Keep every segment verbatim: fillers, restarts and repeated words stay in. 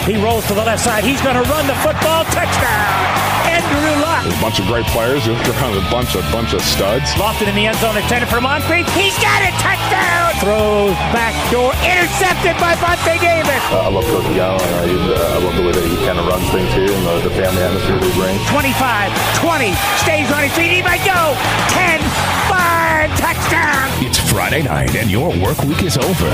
He rolls to the left side. He's going to run the football. Touchdown. Andrew Luck. There's a bunch of great players. You're kind of a bunch of bunch of studs. Lofted in the end zone, intended for Moncrief. He's got it. Touchdown. Throws back door. Intercepted by Vontae Davis. Uh, I love Coach Gallo, and I, uh, I love the way that he kind of runs things here and the, the family atmosphere that he brings. twenty-five, twenty, stays on his feet. He might go. ten, five, touchdown. It's Friday night, and your work week is over.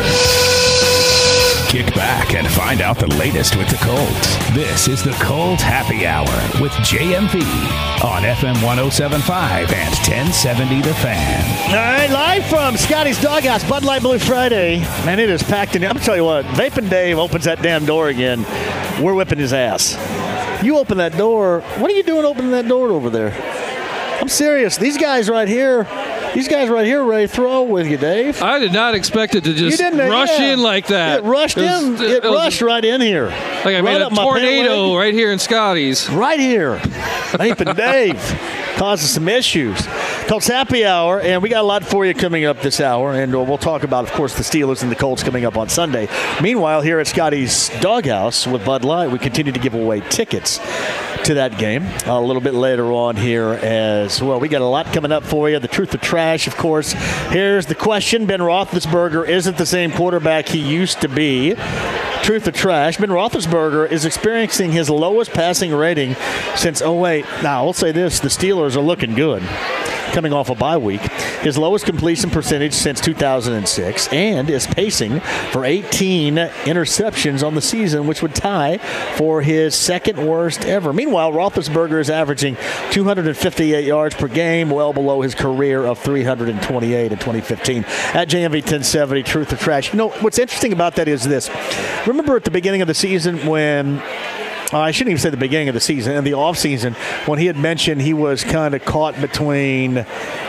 Kick back and find out the latest with the Colts. This is the Colts Happy Hour with J M V on F M one oh seven point five and ten seventy The Fan. All right, live from Scotty's Doghouse, Bud Light Blue Friday. Man, it is packed in. I'm going to tell you what, Vaping Dave opens that damn door again. We're whipping his ass. You open that door. What are you doing opening that door over there? I'm serious. These guys right here, these guys right here are ready to throw with you, Dave. I did not expect it to just rush yeah. in like that. It rushed it was, in. It, it was, rushed right in here. Like I right made a tornado right here in Scotty's. Right here. Vaping Dave causes some issues. Colts Happy Hour, and we got a lot for you coming up this hour, and we'll talk about, of course, the Steelers and the Colts coming up on Sunday. Meanwhile, here at Scotty's Doghouse with Bud Light, we continue to give away tickets to that game a little bit later on here as well. We got a lot coming up for you. The truth or trash, of course. Here's the question. Ben Roethlisberger isn't the same quarterback he used to be. Truth or trash. Ben Roethlisberger is experiencing his lowest passing rating since oh eight. Now, I'll say this. The Steelers are looking good coming off a bye week. His lowest completion percentage since two thousand six, and is pacing for eighteen interceptions on the season, which would tie for his second worst ever. Meanwhile, Roethlisberger is averaging two hundred fifty-eight yards per game, well below his career of three hundred twenty-eight in twenty fifteen. At J M V ten seventy, truth or trash. You know, what's interesting about that is this. Remember at the beginning of the season when Uh, I shouldn't even say the beginning of the season, in the offseason, when he had mentioned he was kind of caught between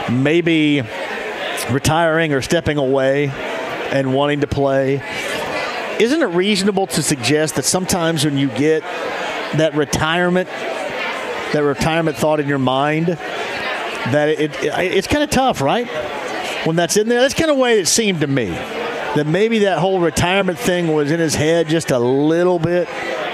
maybe retiring or stepping away and wanting to play. Isn't it reasonable to suggest that sometimes when you get that retirement, that retirement thought in your mind, that it, it it's kind of tough, right? When that's in there, that's kind of the way it seemed to me. That maybe that whole retirement thing was in his head just a little bit.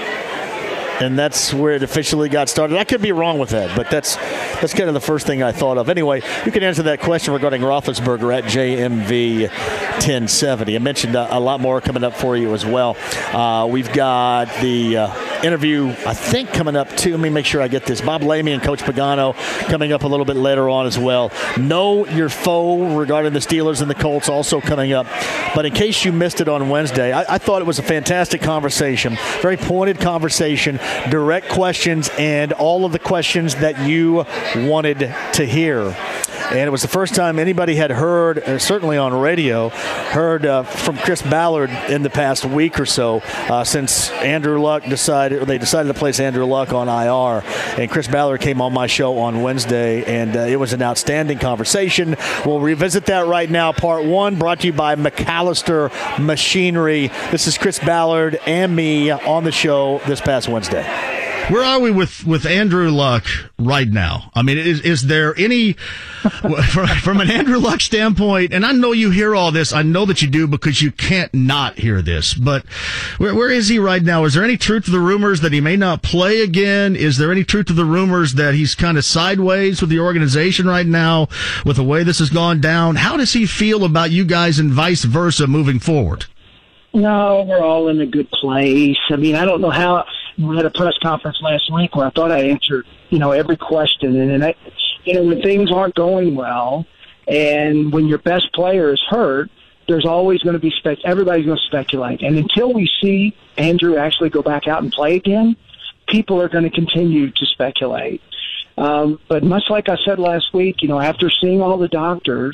And that's where it officially got started. I could be wrong with that, but that's that's kind of the first thing I thought of. Anyway, you can answer that question regarding Roethlisberger at J M V ten seventy. I mentioned a, a lot more coming up for you as well. Uh, we've got the uh, interview, I think, coming up too. Let me make sure I get this. Bob Lamy and Coach Pagano coming up a little bit later on as well. Know your foe regarding the Steelers and the Colts also coming up. But in case you missed it on Wednesday, I, I thought it was a fantastic conversation, very pointed conversation. Direct questions and all of the questions that you wanted to hear. And it was the first time anybody had heard, uh, certainly on radio, heard uh, from Chris Ballard in the past week or so uh, since Andrew Luck decided, or they decided to place Andrew Luck on I R. And Chris Ballard came on my show on Wednesday, and uh, it was an outstanding conversation. We'll revisit that right now. Part one brought to you by McAllister Machinery. This is Chris Ballard and me on the show this past Wednesday. Where are we with, with Andrew Luck right now? I mean, is is there any, from, from an Andrew Luck standpoint, and I know you hear all this, I know that you do because you can't not hear this, but where where is he right now? Is there any truth to the rumors that he may not play again? Is there any truth to the rumors that he's kind of sideways with the organization right now with the way this has gone down? How does he feel about you guys and vice versa moving forward? No, we're all in a good place. I mean, I don't know how. We had a press conference last week where I thought I answered, you know, every question. And, and I, you know, when things aren't going well and when your best player is hurt, there's always going to be spec. Everybody's going to speculate. And until we see Andrew actually go back out and play again, people are going to continue to speculate. Um, but much like I said last week, you know, after seeing all the doctors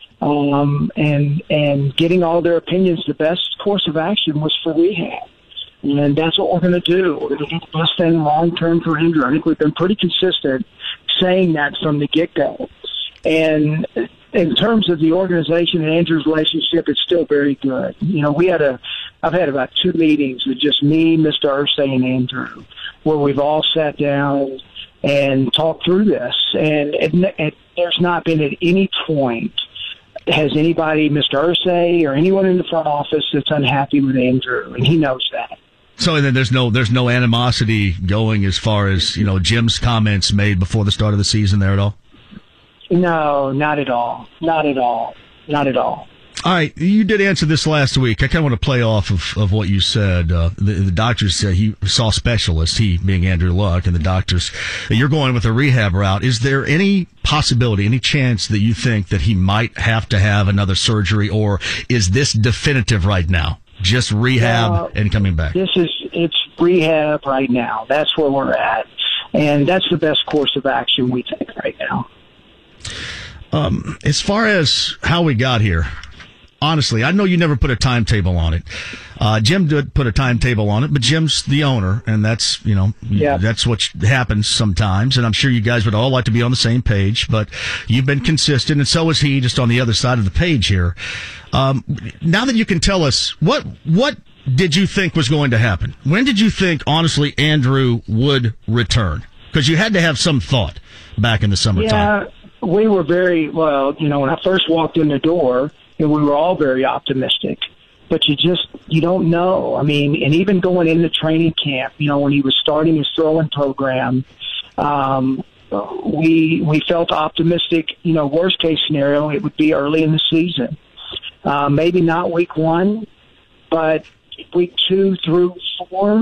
um, and and getting all their opinions, the best course of action was for rehab. And that's what we're going to do. We're going to do the best thing long-term for Andrew. I think we've been pretty consistent saying that from the get-go. And in terms of the organization and Andrew's relationship, it's still very good. You know, we had a, I've had about two meetings with just me, Mister Irsay, and Andrew, where we've all sat down and talked through this. And it, it, there's not been at any point has anybody, Mister Irsay or anyone in the front office that's unhappy with Andrew, and he knows that. So then there's no there's no animosity going as far as, you know, Jim's comments made before the start of the season there at all? No, not at all. Not at all. Not at all. All right, you did answer this last week. I kind of want to play off of, of what you said. Uh, the, the doctors said he saw specialists, he being Andrew Luck, and the doctors, you're going with a rehab route. Is there any possibility, any chance that you think that he might have to have another surgery, or is this definitive right now? Just rehab uh, and coming back? This is, it's rehab right now. That's where we're at. And that's the best course of action we take right now. Um, as far as how we got here, honestly, I know you never put a timetable on it. Uh, Jim did put a timetable on it, but Jim's the owner, and that's, you know, yeah. that's what happens sometimes. And I'm sure you guys would all like to be on the same page, but you've been consistent, and so is he, just on the other side of the page here. Um, now that you can tell us, what what did you think was going to happen? When did you think, honestly, Andrew would return? Because you had to have some thought back in the summertime. Yeah, we were very, well, you know, when I first walked in the door, and we were all very optimistic, but you just, you don't know. I mean, and even going into training camp, you know, when he was starting his throwing program, um, we we felt optimistic. You know, worst case scenario, it would be early in the season. Uh, maybe not week one, but week two through four,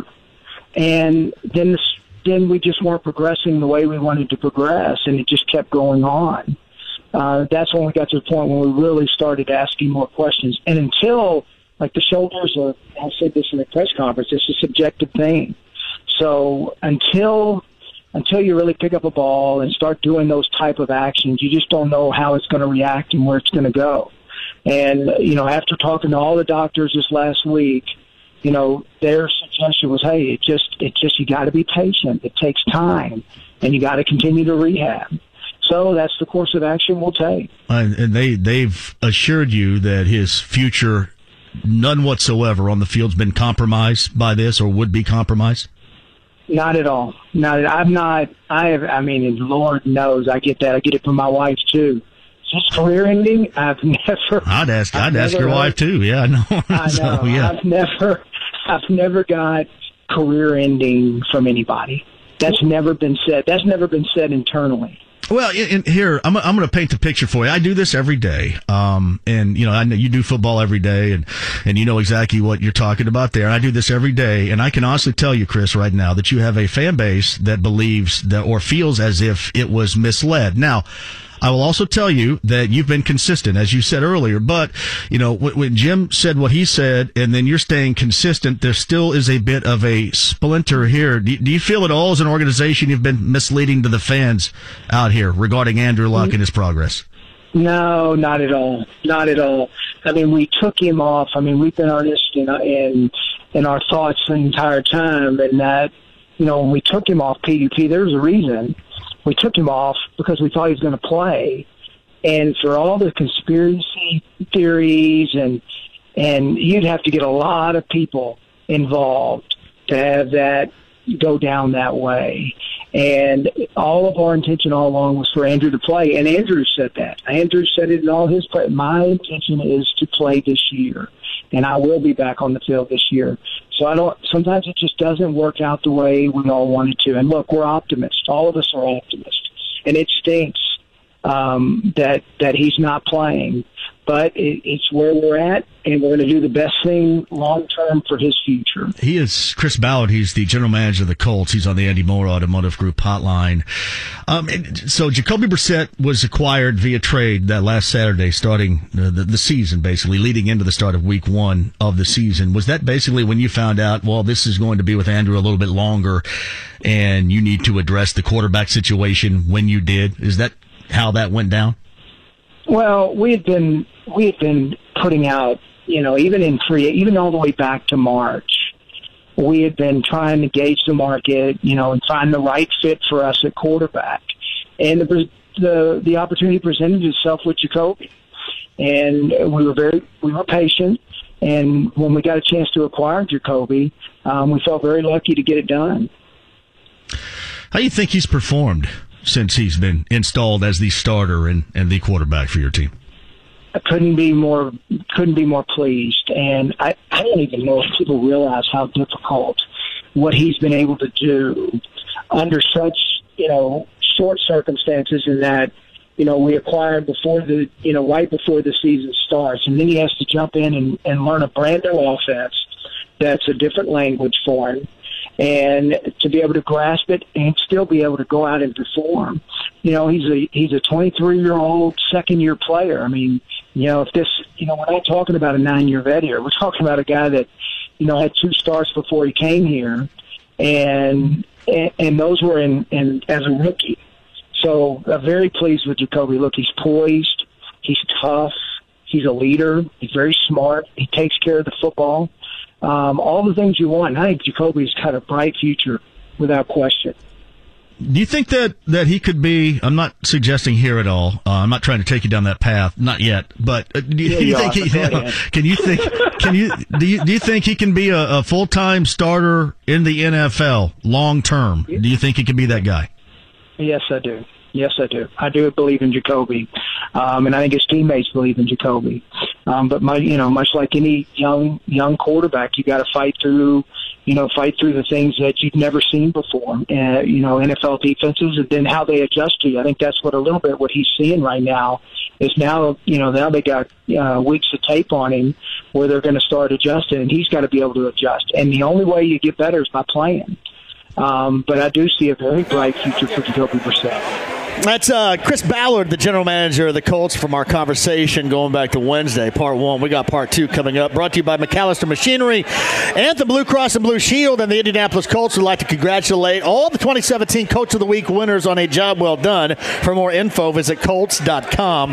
and then the, then we just weren't progressing the way we wanted to progress, and it just kept going on. Uh, that's when we got to the point when we really started asking more questions. And until, like the shoulders, are, I said this in the press conference, it's a subjective thing. So until until you really pick up a ball and start doing those type of actions, you just don't know how it's going to react and where it's going to go. And, you know, after talking to all the doctors this last week, you know, their suggestion was, hey, it just, it just, you got to be patient. It takes time, and you got to continue to rehab. So that's the course of action we'll take. And they, they've assured you that his future, none whatsoever on the field's been compromised by this, or would be compromised? Not at all. Not. I'm not. I have. I mean, and Lord knows I get that. I get it from my wife too. Just career ending. I've never. I'd ask. I've I'd ask your heard, wife too. Yeah, I know. I so, know. Yeah. I've never. I've never got career ending from anybody. That's never been said. That's never been said internally. Well, in, in here, I'm, I'm going to paint the picture for you. I do this every day. Um, and, you know, I know you do football every day, and, and you know exactly what you're talking about there. And I do this every day. And I can honestly tell you, Chris, right now, that you have a fan base that believes that, or feels as if it was misled. Now, I will also tell you that you've been consistent, as you said earlier. But, you know, when Jim said what he said, and then you're staying consistent, there still is a bit of a splinter here. Do, do you feel at all as an organization you've been misleading to the fans out here regarding Andrew Luck and his progress? No, not at all. Not at all. I mean, we took him off. I mean, we've been earnest in, in, in our thoughts the entire time. And that, you know, when we took him off P D P, there was a reason. We took him off because we thought he was going to play. And for all the conspiracy theories, and and you'd have to get a lot of people involved to have that go down that way. And all of our intention all along was for Andrew to play. And Andrew said that. Andrew said it in all his play. My intention is to play this year, and I will be back on the field this year. So I don't. Sometimes it just doesn't work out the way we all wanted to. And look, we're optimists. All of us are optimists, and it stinks um, that that he's not playing. But it, it's where we're at, and we're going to do the best thing long term for his future. He is Chris Ballard. He's the general manager of the Colts. He's on the Andy Moore Automotive Group hotline. Um, and so Jacoby Brissett was acquired via trade that last Saturday, starting the, the, the season, basically leading into the start of week one of the season. Was that basically when you found out, well, this is going to be with Andrew a little bit longer, and you need to address the quarterback situation when you did? Is that how that went down? Well, we had been we had been putting out, you know, even in free, even all the way back to March, we had been trying to gauge the market, you know, and find the right fit for us at quarterback. And the the the opportunity presented itself with Jacoby, and we were very we were patient. And when we got a chance to acquire Jacoby, um, we felt very lucky to get it done. How do you think he's performed since he's been installed as the starter and, and the quarterback for your team? I couldn't be more couldn't be more pleased. And I, I don't even know if people realize how difficult what he's been able to do under such, you know, short circumstances in that, you know, we acquired before the, you know, right before the season starts. And then he has to jump in and, and learn a brand new offense that's a different language for him. And to be able to grasp it and still be able to go out and perform. You know, he's a he's a twenty-three-year-old second-year player. I mean, you know, if this, you know, we're not talking about a nine-year vet here. We're talking about a guy that, you know, had two starts before he came here, and and, and those were in, in as a rookie. So I'm very pleased with Jacoby. Look, he's poised. He's tough. He's a leader. He's very smart. He takes care of the football. Um, all the things you want. I think Jacoby's got a bright future, without question. Do you think that, that he could be, I'm not suggesting here at all, uh, I'm not trying to take you down that path, not yet, but uh, do you, yeah, do you you think he, you know, can you think, can you, do you, do you think he can be a, a full-time starter in the N F L long term? Do you think he can be that guy? Yes, I do. Yes, I do. I do believe in Jacoby, um, and I think his teammates believe in Jacoby. Um, but my, you know, much like any young young quarterback, you got to fight through, you know, fight through the things that you've never seen before. Uh, you know, N F L defenses, and then how they adjust to you. I think that's what a little bit what he's seeing right now is now, you know, now they got uh, weeks of tape on him where they're going to start adjusting, and he's got to be able to adjust. And the only way you get better is by playing. Um, but I do see a very bright future for Jacoby Brissett. That's uh, Chris Ballard, the general manager of the Colts, from our conversation going back to Wednesday, part one. We got part two coming up. Brought to you by McAllister Machinery, Anthem Blue Cross and Blue Shield, and the Indianapolis Colts would like to congratulate all the twenty seventeen Coach of the Week winners on a job well done. For more info, visit Colts dot com.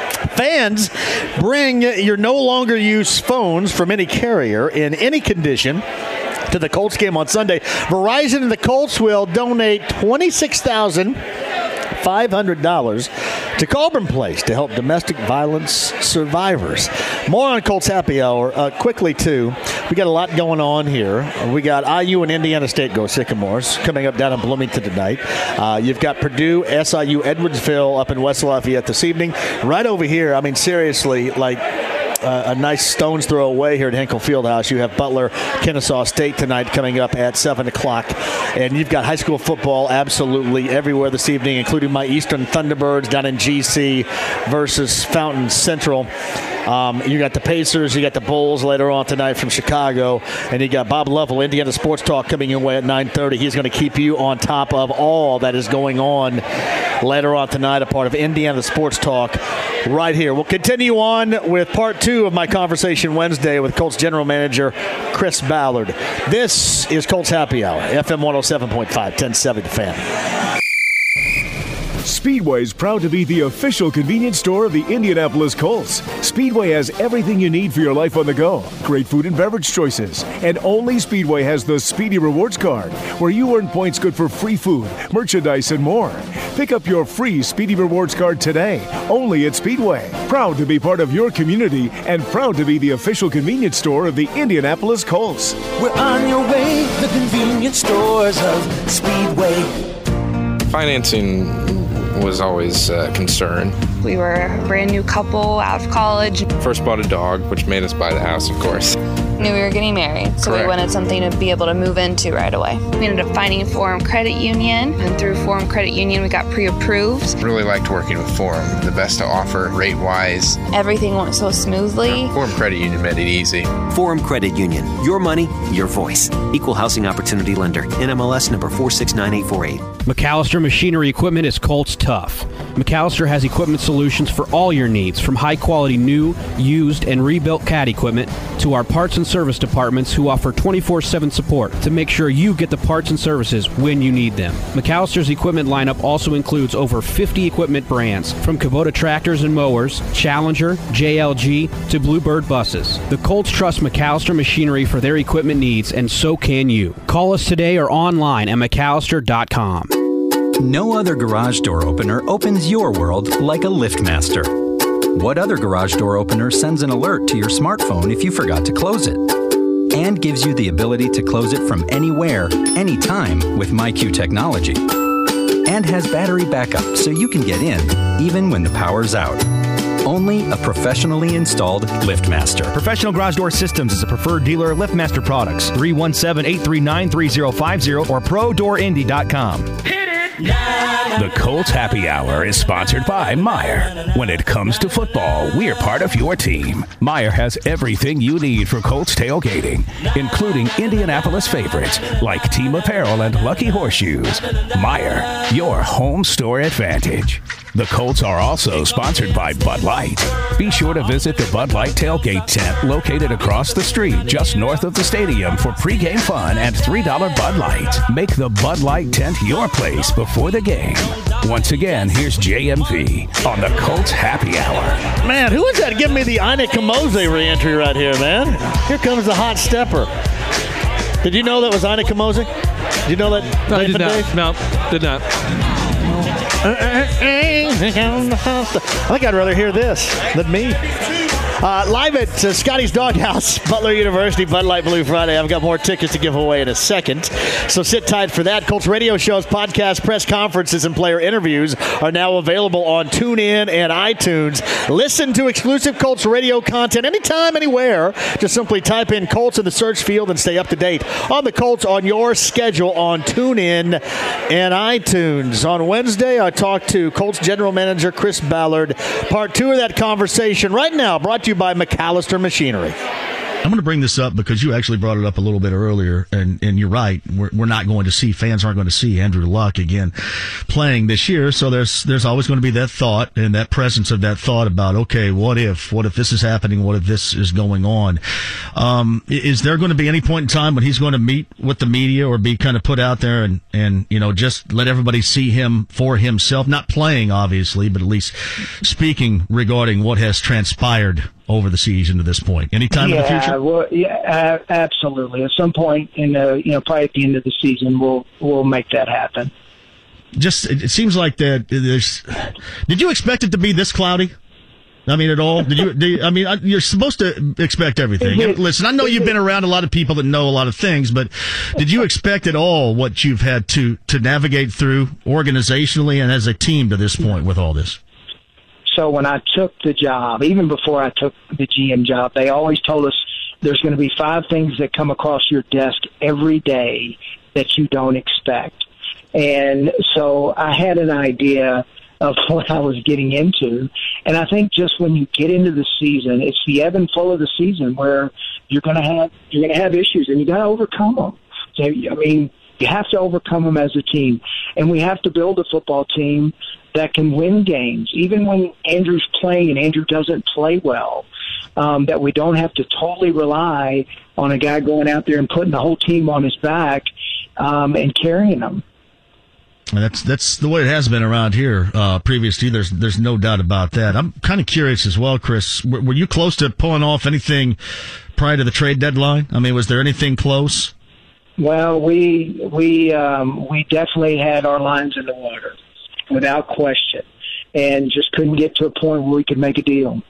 Fans, bring your no longer used phones from any carrier in any condition to the Colts game on Sunday. Verizon and the Colts will donate twenty-six thousand five hundred dollars to Colburn Place to help domestic violence survivors. More on Colts Happy Hour. Uh, quickly, too, we got a lot going on here. We got I U and Indiana State go Sycamores coming up down in Bloomington tonight. Uh, you've got Purdue, S I U, Edwardsville up in West Lafayette this evening. Right over here, I mean, seriously, like, Uh, a nice stone's throw away here at Hinkle Fieldhouse. You have Butler, Kennesaw State tonight coming up at seven o'clock. And you've got high school football absolutely everywhere this evening, including my Eastern Thunderbirds down in G C versus Fountain Central. Um, you got the Pacers, you got the Bulls later on tonight from Chicago, and you got Bob Lovell, Indiana Sports Talk, coming your way at nine thirty. He's going to keep you on top of all that is going on later on tonight, a part of Indiana Sports Talk right here. We'll continue on with part two of my conversation Wednesday with Colts General Manager Chris Ballard. This is Colts Happy Hour, F M one oh seven point five, ten seventy The Fan. Speedway is proud to be the official convenience store of the Indianapolis Colts. Speedway has everything you need for your life on the go. Great food and beverage choices. And only Speedway has the Speedy Rewards Card, where you earn points good for free food, merchandise, and more. Pick up your free Speedy Rewards Card today, only at Speedway. Proud to be part of your community and proud to be the official convenience store of the Indianapolis Colts. We're on your way, the convenience stores of Speedway. Financing was always a concern. We were a brand new couple out of college. First bought a dog, which made us buy the house, of course. Knew we were getting married, so Correct. We wanted something to be able to move into right away. We ended up finding Forum Credit Union, and through Forum Credit Union, we got pre-approved. Really liked working with Forum. The best to offer, rate-wise. Everything went so smoothly. Forum Credit Union made it easy. Forum Credit Union. Your money, your voice. Equal Housing Opportunity Lender. N M L S number four six nine eight four eight. McAllister Machinery Equipment is Colts tough. McAllister has equipment solutions for all your needs, from high-quality new, used, and rebuilt C A D equipment to our parts and service departments who offer twenty-four seven support to make sure you get the parts and services when you need them. McAllister's equipment lineup also includes over fifty equipment brands, from Kubota tractors and mowers, Challenger, J L G, to Bluebird buses. The Colts trust McAllister Machinery for their equipment needs, and so can you. Call us today or online at McAllister dot com. No other garage door opener opens your world like a LiftMaster. What other garage door opener sends an alert to your smartphone if you forgot to close it? And gives you the ability to close it from anywhere, anytime with MyQ technology. And has battery backup so you can get in even when the power's out. only a professionally installed LiftMaster. Professional Garage Door Systems is a preferred dealer of LiftMaster products. three one seven, eight three nine, three zero five zero or pro door indy dot com. The Colts Happy Hour is sponsored by Meijer. When it comes to football, we're part of your team. Meijer has everything you need for Colts tailgating, including Indianapolis favorites like team apparel and lucky horseshoes. Meijer, your home store advantage. The Colts are also sponsored by Bud Light. Be sure to visit the Bud Light tailgate tent located across the street just north of the stadium for pregame fun and three dollar Bud Light. Make the Bud Light tent your place before the game. Once again, here's J M V on the Colts Happy Hour. Man, who is that giving me the Ina Kamoze re-entry right here, man? Here comes the hot stepper. Did you know that was Ina Kamoze? Did you know that? No, I did not. No, did not. I think I'd rather hear this than me. Uh, live at uh, Scotty's Doghouse, Butler University, Bud Light Blue Friday. I've got more tickets to give away in a second, so sit tight for that. Colts radio shows, podcasts, press conferences, and player interviews are now available on TuneIn and iTunes. Listen to exclusive Colts radio content anytime, anywhere. Just simply type in Colts in the search field and stay up to date on the Colts on your schedule on TuneIn and iTunes. On Wednesday, I talked to Colts general manager Chris Ballard. Part two of that conversation right now, brought to you by McAllister Machinery. I'm going to bring this up because you actually brought it up a little bit earlier, and, and you're right. We're, we're not going to see, fans aren't going to see Andrew Luck again playing this year, so there's there's always going to be that thought and that presence of that thought about, okay, what if? What if this is happening? What if this is going on? Um, is there going to be any point in time when he's going to meet with the media or be kind of put out there and, and you know, just let everybody see him for himself? Not playing, obviously, but at least speaking regarding what has transpired over the season to this point. Anytime yeah, in the future? Well, yeah, uh, absolutely. At some point in the, you know, probably at the end of the season, we'll we'll make that happen. Just, it seems like that there's. Did you expect it to be this cloudy? I mean, at all? Did you? Did you I mean, you're supposed to expect everything. And listen, I know you've been around a lot of people that know a lot of things, but did you expect at all what you've had to to navigate through organizationally and as a team to this point with all this? So when I took the job, even before I took the G M job, they always told us there's going to be five things that come across your desk every day that you don't expect. And so I had an idea of what I was getting into. And I think just when you get into the season, it's the ebb and flow of the season where you're going to have you're going to have issues, and you got to overcome them. So, I mean, you have to overcome them as a team, and we have to build a football team that can win games, even when Andrew's playing and Andrew doesn't play well, um, that we don't have to totally rely on a guy going out there and putting the whole team on his back um, and carrying them. That's that's the way it has been around here uh, previously. There's there's no doubt about that. I'm kind of curious as well, Chris. Were, were you close to pulling off anything prior to the trade deadline? I mean, was there anything close? Well, we we um, we definitely had our lines in the water, without question, and just couldn't get to a point where we could make a deal.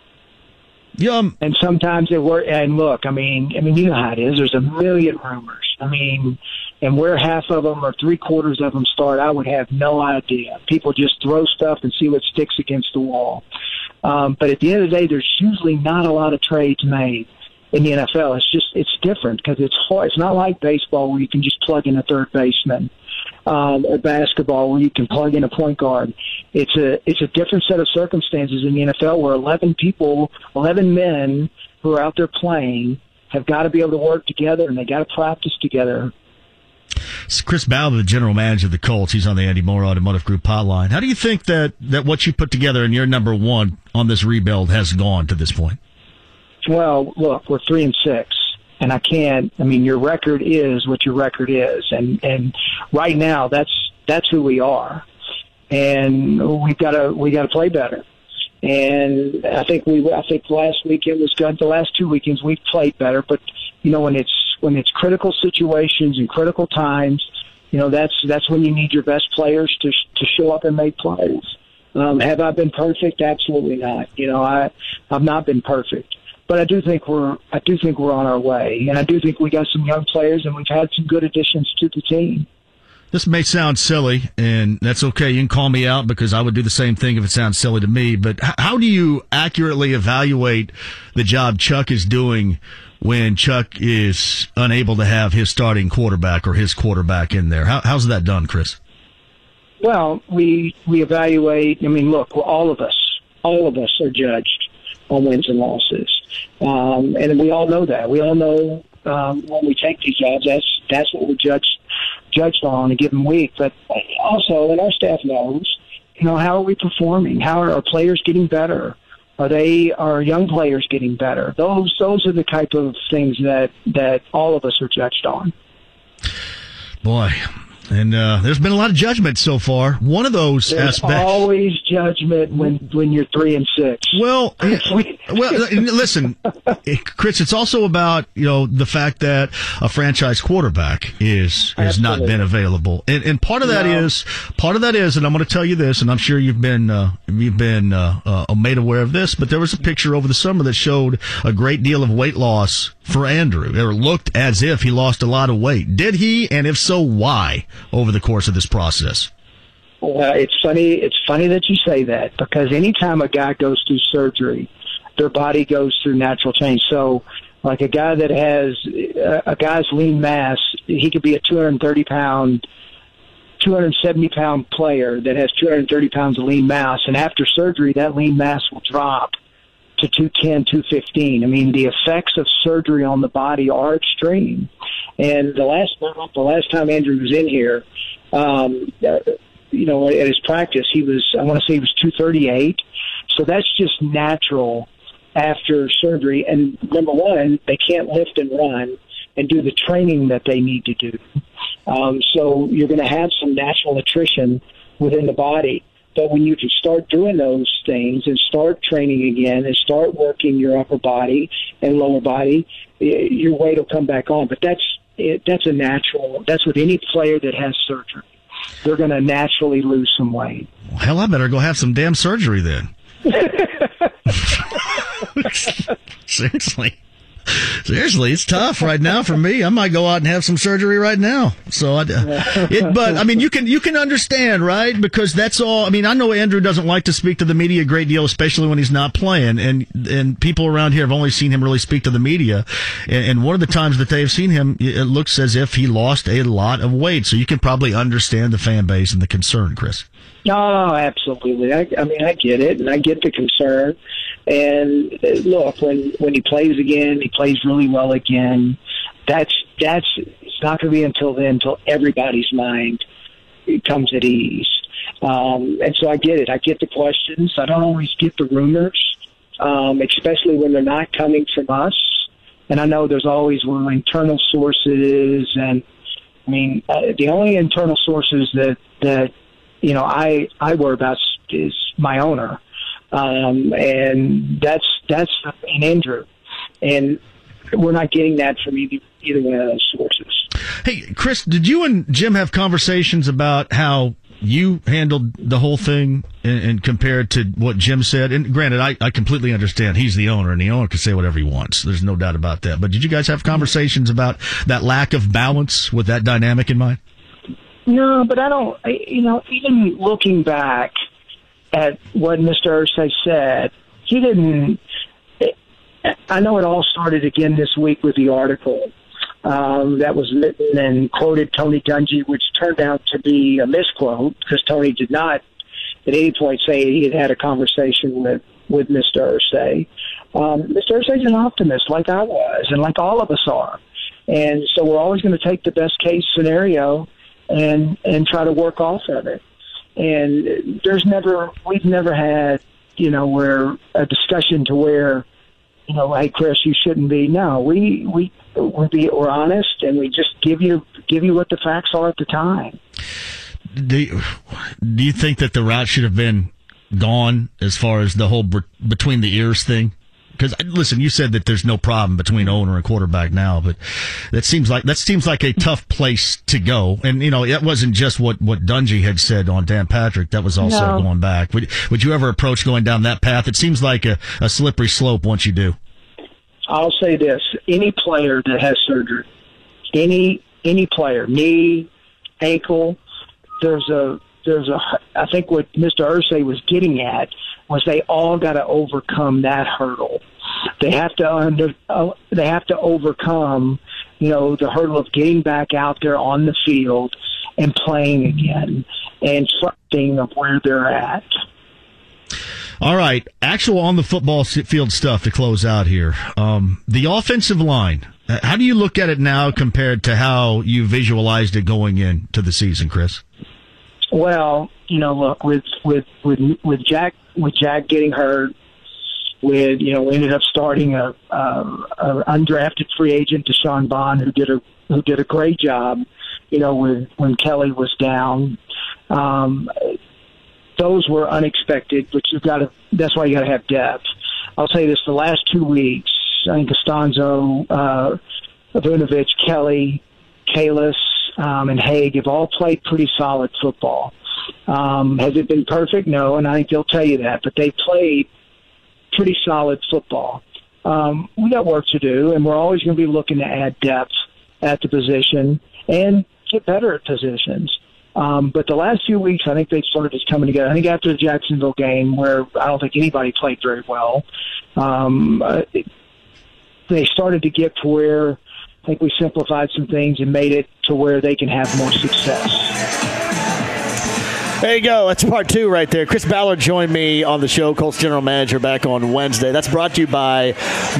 Yeah, um, and sometimes it worked. And look, I mean, I mean, you know how it is. There's a million rumors. I mean, and where half of them or three quarters of them start, I would have no idea. People just throw stuff and see what sticks against the wall. Um, but at the end of the day, there's usually not a lot of trades made in the N F L. It's just it's different because it's hard. It's not like baseball where you can just plug in a third baseman. Um, or basketball where you can plug in a point guard. It's a it's a different set of circumstances in the N F L where eleven people, eleven men who are out there playing have got to be able to work together and they got to practice together. It's Chris Ballard, the general manager of the Colts. He's on the Andy Moore Automotive Group hotline. How do you think that, that what you put together in your number one on this rebuild has gone to this point? Well, look, we're three and six. And I can't, I mean, your record is what your record is. And, and right now, that's, that's who we are. And we've got to, we got to play better. And I think we, I think last weekend was good. The last two weekends we've played better. But, you know, when it's, when it's critical situations and critical times, you know, that's, that's when you need your best players to, to show up and make plays. Um, have I been perfect? Absolutely not. You know, I, I've not been perfect. But I do think we're I do think we're on our way, and I do think we got some young players, and we've had some good additions to the team. This may sound silly, and that's okay. You can call me out because I would do the same thing if it sounds silly to me. But h- how do you accurately evaluate the job Chuck is doing when Chuck is unable to have his starting quarterback or his quarterback in there? How, how's that done, Chris? Well, we we evaluate. I mean, look, all of us, all of us are judged on wins and losses, um, and we all know that. We all know um, when we take these jobs, that's that's what we're judged judged on a given week. But also, and our staff knows, you know, how are we performing? How are our players getting better? Are they are young players getting better? Those those are the type of things that that all of us are judged on. Boy. And uh, there's been a lot of judgment so far. One of those There's aspects. always judgment when, when you're three and six. Well, well, listen, Chris. It's also about you know the fact that a franchise quarterback is has Absolutely. not been available, and, and part of that No. is part of that is, and I'm going to tell you this, and I'm sure you've been uh, you've been uh, uh, made aware of this, but there was a picture over the summer that showed a great deal of weight loss for Andrew. It looked as if he lost a lot of weight. Did he? And if so, why? Over the course of this process. Well, it's funny. It's funny that you say that because anytime a guy goes through surgery, their body goes through natural change. So, like a guy that has a guy's lean mass, he could be a two hundred thirty pound, two hundred seventy pound player that has two hundred thirty pounds of lean mass, and after surgery, that lean mass will drop to two ten, two fifteen. I mean, the effects of surgery on the body are extreme. And the last the last time Andrew was in here, um, uh, you know, at his practice, he was, I want to say he was two thirty-eight. So that's just natural after surgery. And number one, they can't lift and run and do the training that they need to do. Um, so you're going to have some natural attrition within the body. But when you can start doing those things and start training again and start working your upper body and lower body, your weight will come back on. But that's it, that's a natural. That's with any player that has surgery. They're going to naturally lose some weight. Well, hell, I better go have some damn surgery then. Seriously. Seriously, it's tough right now for me. I might go out and have some surgery right now. So, I, it, but I mean, you can you can understand, right? Because that's all. I mean, I know Andrew doesn't like to speak to the media a great deal, especially when he's not playing. And and people around here have only seen him really speak to the media. And, and one of the times that they've seen him, it looks as if he lost a lot of weight. So you can probably understand the fan base and the concern, Chris. No, absolutely. I, I mean, I get it, and I get the concern. And uh, look, when when he plays again, he plays really well again. That's that's it's not going to be until then, until everybody's mind comes at ease. Um, and so I get it. I get the questions. I don't always get the rumors, um, especially when they're not coming from us. And I know there's always well, internal sources, and I mean, uh, the only internal sources that that you know, I, I worry about is my owner. Um, and that's, that's an Andrew. And we're not getting that from either, either one of those sources. Hey, Chris, did you and Jim have conversations about how you handled the whole thing and, and compared to what Jim said? And granted, I, I completely understand he's the owner and the owner can say whatever he wants. There's no doubt about that. But did you guys have conversations about that lack of balance with that dynamic in mind? No, but I don't, I, you know, even looking back at what Mister Irsay said, he didn't, I know it all started again this week with the article um, that was written and quoted Tony Dungy, which turned out to be a misquote because Tony did not at any point say he had had a conversation with, with Mister Irsay. Um, Mister Irsay's an optimist like I was and like all of us are. And so we're always going to take the best case scenario and and try to work off of it. And there's never, we've never had, you know, where a discussion to where, you know, hey, Chris, you shouldn't be. No, we we we be we're honest, and we just give you give you what the facts are at the time. Do you, do you think that the route should have been gone as far as the whole b- between the ears thing? Because listen, you said that there's no problem between owner and quarterback now, but that seems like that seems like a tough place to go. And you know, it wasn't just what what Dungy had said on Dan Patrick. That was also No. going back. Would would you ever approach going down that path? It seems like a, a slippery slope once you do. I'll say this: any player that has surgery, any any player, knee, ankle. There's a there's a I think what Mister Irsay was getting at was they all got to overcome that hurdle. They have to under uh, they have to overcome, you know, the hurdle of getting back out there on the field and playing again and trusting of where they're at. All right, actual on the football field stuff to close out here. Um, the offensive line. How do you look at it now compared to how you visualized it going into the season, Chris? Well, you know, look, with with with with Jack with Jack getting hurt, with you know, we ended up starting a, a, a undrafted free agent, Deshaun Bond, who did a who did a great job. You know, when when Kelly was down, um, those were unexpected. But you've got to. That's why you got to have depth. I'll say this: the last two weeks, I think Costanzo, uh, Vunovich, Kelly, Kalis, um, and Haig have all played pretty solid football. Um, has it been perfect? No, and I think they'll tell you that. But they played pretty solid football. Um, we got work to do, and we're always going to be looking to add depth at the position and get better at positions. Um, but the last few weeks, I think they've started just coming together. I think after the Jacksonville game, where I don't think anybody played very well, um, uh, it, they started to get to where I think we simplified some things and made it to where they can have more success. There you go. That's part two right there. Chris Ballard joined me on the show, Colts General Manager, back on Wednesday. That's brought to you by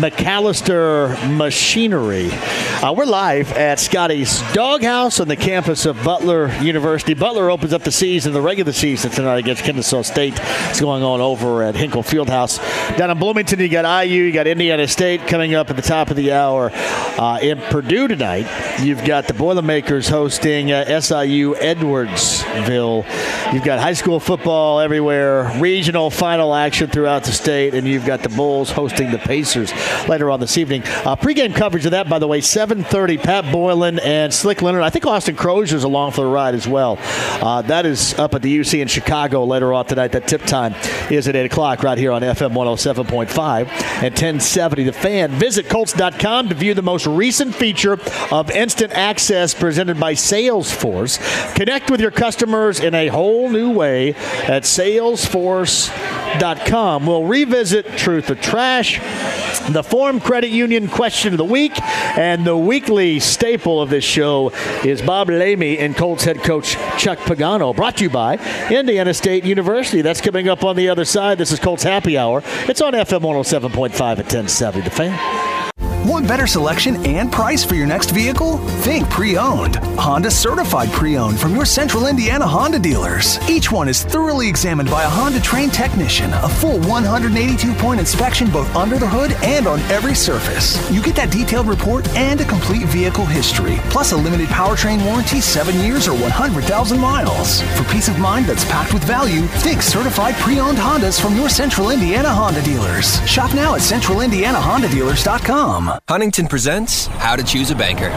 McAllister Machinery. Uh, we're live at Scotty's Doghouse on the campus of Butler University. Butler opens up the season, the regular season tonight against Kennesaw State. It's going on over at Hinkle Fieldhouse. Down in Bloomington, you got I U, you got Indiana State coming up at the top of the hour. Uh, in Purdue tonight, you've got the Boilermakers hosting uh, S I U Edwardsville. You've got high school football everywhere, regional final action throughout the state, and you've got the Bulls hosting the Pacers later on this evening. Uh, pregame coverage of that, by the way, seven thirty, Pat Boylan and Slick Leonard. I think Austin Crozier's along for the ride as well. Uh, that is up at the U C in Chicago later on tonight. That tip time is at eight o'clock right here on F M one oh seven point five and ten seventy The Fan. Visit Colts dot com to view the most recent feature of Instant Access presented by Salesforce. Connect with your customers in a whole new way at salesforce dot com. We'll revisit Truth or Trash, the Forum Credit Union question of the week, and the weekly staple of this show is Bob Lamey and Colts head coach Chuck Pagano. Brought to you by Indiana State University. That's coming up on the other side. This is Colts Happy Hour. It's on F M one oh seven point five at ten seventy The Fan. Want better selection and price for your next vehicle? Think pre-owned. Honda certified pre-owned from your Central Indiana Honda dealers. Each one is thoroughly examined by a Honda-trained technician. A full one hundred eighty-two point inspection both under the hood and on every surface. You get that detailed report and a complete vehicle history, plus a limited powertrain warranty, seven years or one hundred thousand miles. For peace of mind that's packed with value, think certified pre-owned Hondas from your Central Indiana Honda dealers. Shop now at central indiana honda dealers dot com. Huntington presents How to Choose a Banker.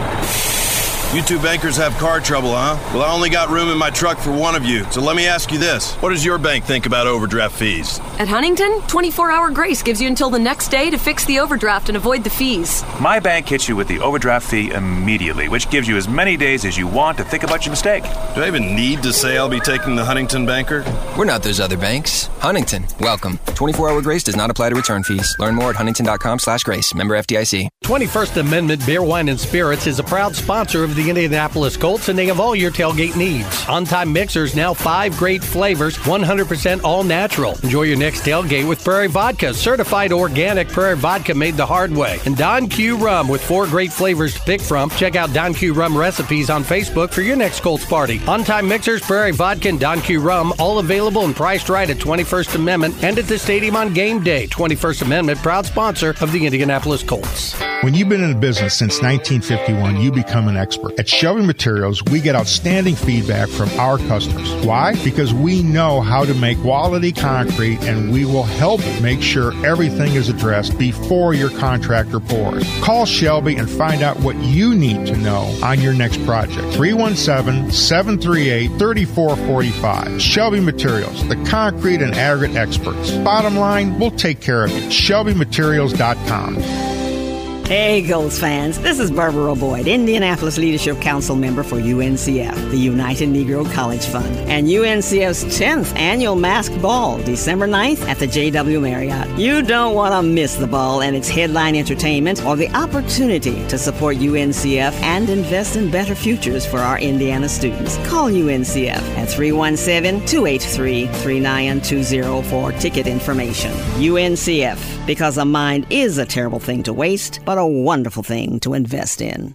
You two bankers have car trouble, huh? Well, I only got room in my truck for one of you, so let me ask you this. What does your bank think about overdraft fees? At Huntington, twenty-four hour grace gives you until the next day to fix the overdraft and avoid the fees. My bank hits you with the overdraft fee immediately, which gives you as many days as you want to think about your mistake. Do I even need to say I'll be taking the Huntington Banker? We're not those other banks. Huntington, welcome. twenty-four hour grace does not apply to return fees. Learn more at huntington dot com slash grace. Member F D I C. twenty-first Amendment Beer, Wine, and Spirits is a proud sponsor of the Indianapolis Colts, and they have all your tailgate needs. On-time mixers, now five great flavors, one hundred percent all natural. Enjoy your next tailgate with Prairie Vodka, certified organic Prairie Vodka made the hard way. And Don Q Rum with four great flavors to pick from. Check out Don Q Rum recipes on Facebook for your next Colts party. On-time mixers, Prairie Vodka, and Don Q Rum, all available and priced right at twenty-first Amendment and at the stadium on game day. twenty-first Amendment, proud sponsor of the Indianapolis Colts. When you've been in business since nineteen fifty-one, you become an expert. At Shelby Materials, we get outstanding feedback from our customers. Why? Because we know how to make quality concrete, and we will help make sure everything is addressed before your contractor pours. Call Shelby and find out what you need to know on your next project. three one seven, seven three eight, three four four five. Shelby Materials, the concrete and aggregate experts. Bottom line, we'll take care of you. Shelby Materials dot com. Hey, Colts fans. This is Barbara Boyd, Indianapolis Leadership Council member for U N C F, the United Negro College Fund, and U N C F's tenth annual Masked Ball, December ninth at the J W Marriott. You don't want to miss the ball and its headline entertainment or the opportunity to support U N C F and invest in better futures for our Indiana students. Call U N C F at three one seven, two eight three, three nine two zero for ticket information. U N C F, because a mind is a terrible thing to waste, but a wonderful thing to invest in.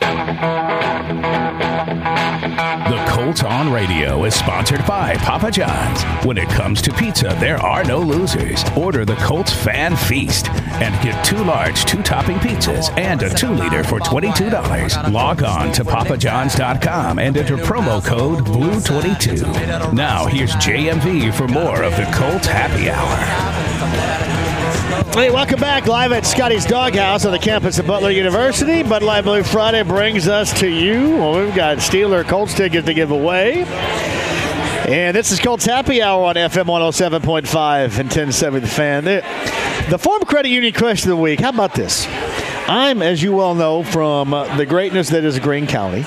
The Colts on Radio is sponsored by Papa John's. When it comes to pizza, there are no losers. Order the Colts Fan Feast and get two large, two-topping pizzas and a two-liter for twenty-two dollars. Log on to papa johns dot com and enter promo code blue twenty-two. Now, here's J M V for more of the Colts Happy Hour. Hey, welcome back live at Scotty's Doghouse on the campus of Butler University. Bud Light Blue Friday brings us to you. Well, we've got Steeler Colts tickets to give away. And this is Colts Happy Hour on F M one oh seven point five and ten seventy The Fan. The, the Farm Credit Union question of the week. How about this? I'm, as you well know, from uh, the greatness that is Greene County.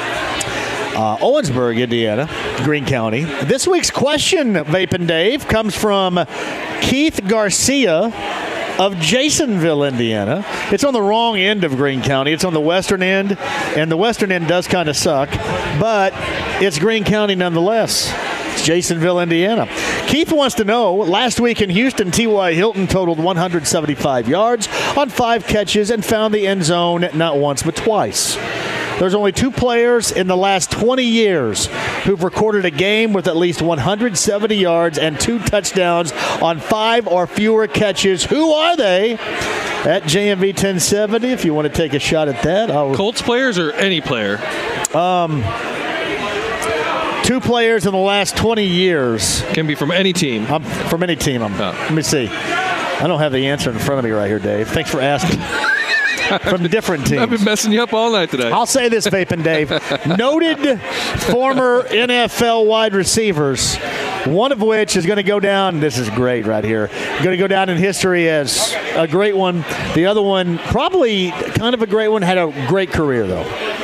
Uh, Owensburg, Indiana, Greene County. This week's question, Vapin' Dave, comes from Keith Garcia of Jasonville, Indiana. It's on the wrong end of Greene County. It's on the western end, and the western end does kind of suck, but it's Greene County nonetheless. It's Jasonville, Indiana. Keith wants to know, last week in Houston, T Y. Hilton totaled one hundred seventy-five yards on five catches and found the end zone not once but twice. There's only two players in the last twenty years who've recorded a game with at least one hundred seventy yards and two touchdowns on five or fewer catches. Who are they? At J M V ten seventy, if you want to take a shot at that. I'll... Colts players or any player? Um, two players in the last twenty years. Can be from any team. Um, from any team. I'm, oh. Let me see. I don't have the answer in front of me right here, Dave. Thanks for asking. From the different teams. I've been messing you up all night today. I'll say this, Vapin' Dave. Noted former N F L wide receivers, one of which is going to go down, this is great right here, going to go down in history as a great one. The other one, probably kind of a great one, had a great career, though.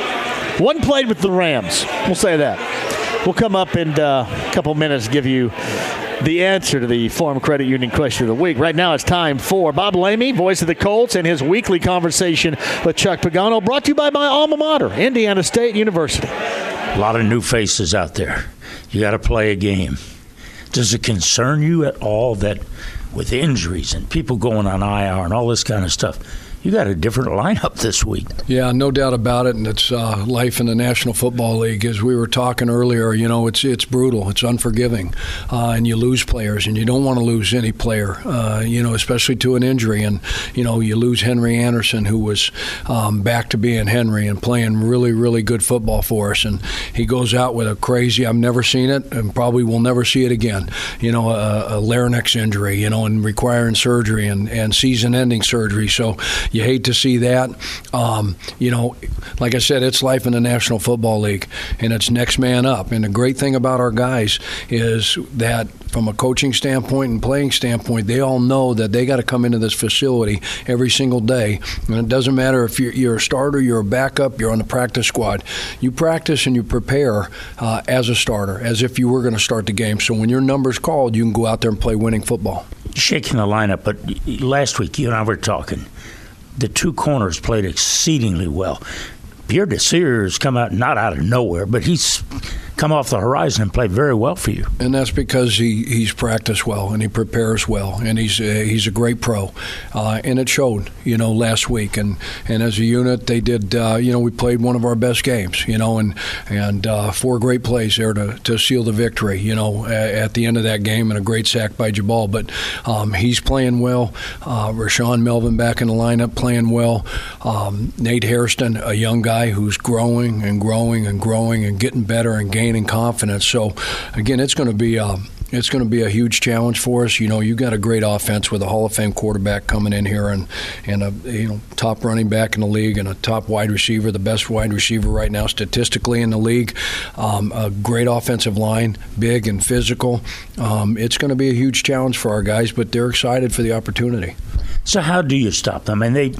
One played with the Rams. We'll say that. We'll come up in uh, a couple minutes, give you the answer to the Farm Credit Union question of the week. Right now it's time for Bob Lamy, voice of the Colts, and his weekly conversation with Chuck Pagano, brought to you by my alma mater, Indiana State University. A lot of new faces out there. You got to play a game. Does it concern you at all that with injuries and people going on I R and all this kind of stuff, you got a different lineup this week? Yeah, no doubt about it, and it's uh, life in the National Football League. As we were talking earlier, you know, it's it's brutal, it's unforgiving, uh, and you lose players, and you don't want to lose any player, uh, you know, especially to an injury. And, you know, you lose Henry Anderson, who was um, back to being Henry and playing really, really good football for us, and he goes out with a crazy, I've never seen it, and probably will never see it again, you know, a, a larynx injury, you know, and requiring surgery and, and season-ending surgery. So you hate to see that. Um, you know, like I said, it's life in the National Football League, and it's next man up. And the great thing about our guys is that from a coaching standpoint and playing standpoint, they all know that they got to come into this facility every single day. And it doesn't matter if you're, you're a starter, you're a backup, you're on the practice squad. You practice and you prepare uh, as a starter, as if you were going to start the game. So when your number's called, you can go out there and play winning football. Shaking the lineup, but last week you and I were talking. The two corners played exceedingly well. Pierre Desir has come out, not out of nowhere, but he's come off the horizon and played very well for you. And that's because he, he's practiced well and he prepares well, and he's uh, he's a great pro. Uh, and it showed, you know, last week. And, and as a unit, they did, uh, you know, we played one of our best games, you know, and and uh, four great plays there to, to seal the victory, you know, at the end of that game, and a great sack by Jabal. But um, he's playing well. Uh, Rashawn Melvin back in the lineup playing well. Um, Nate Hairston, a young guy who's growing and growing and growing and getting better and gaining confidence. So, again, it's going to be uh, it's going to be a huge challenge for us. You know, you got a great offense with a Hall of Fame quarterback coming in here, and and a you know top running back in the league, and a top wide receiver, the best wide receiver right now statistically in the league. Um, a great offensive line, big and physical. Um, it's going to be a huge challenge for our guys, but they're excited for the opportunity. So, how do you stop them? And they.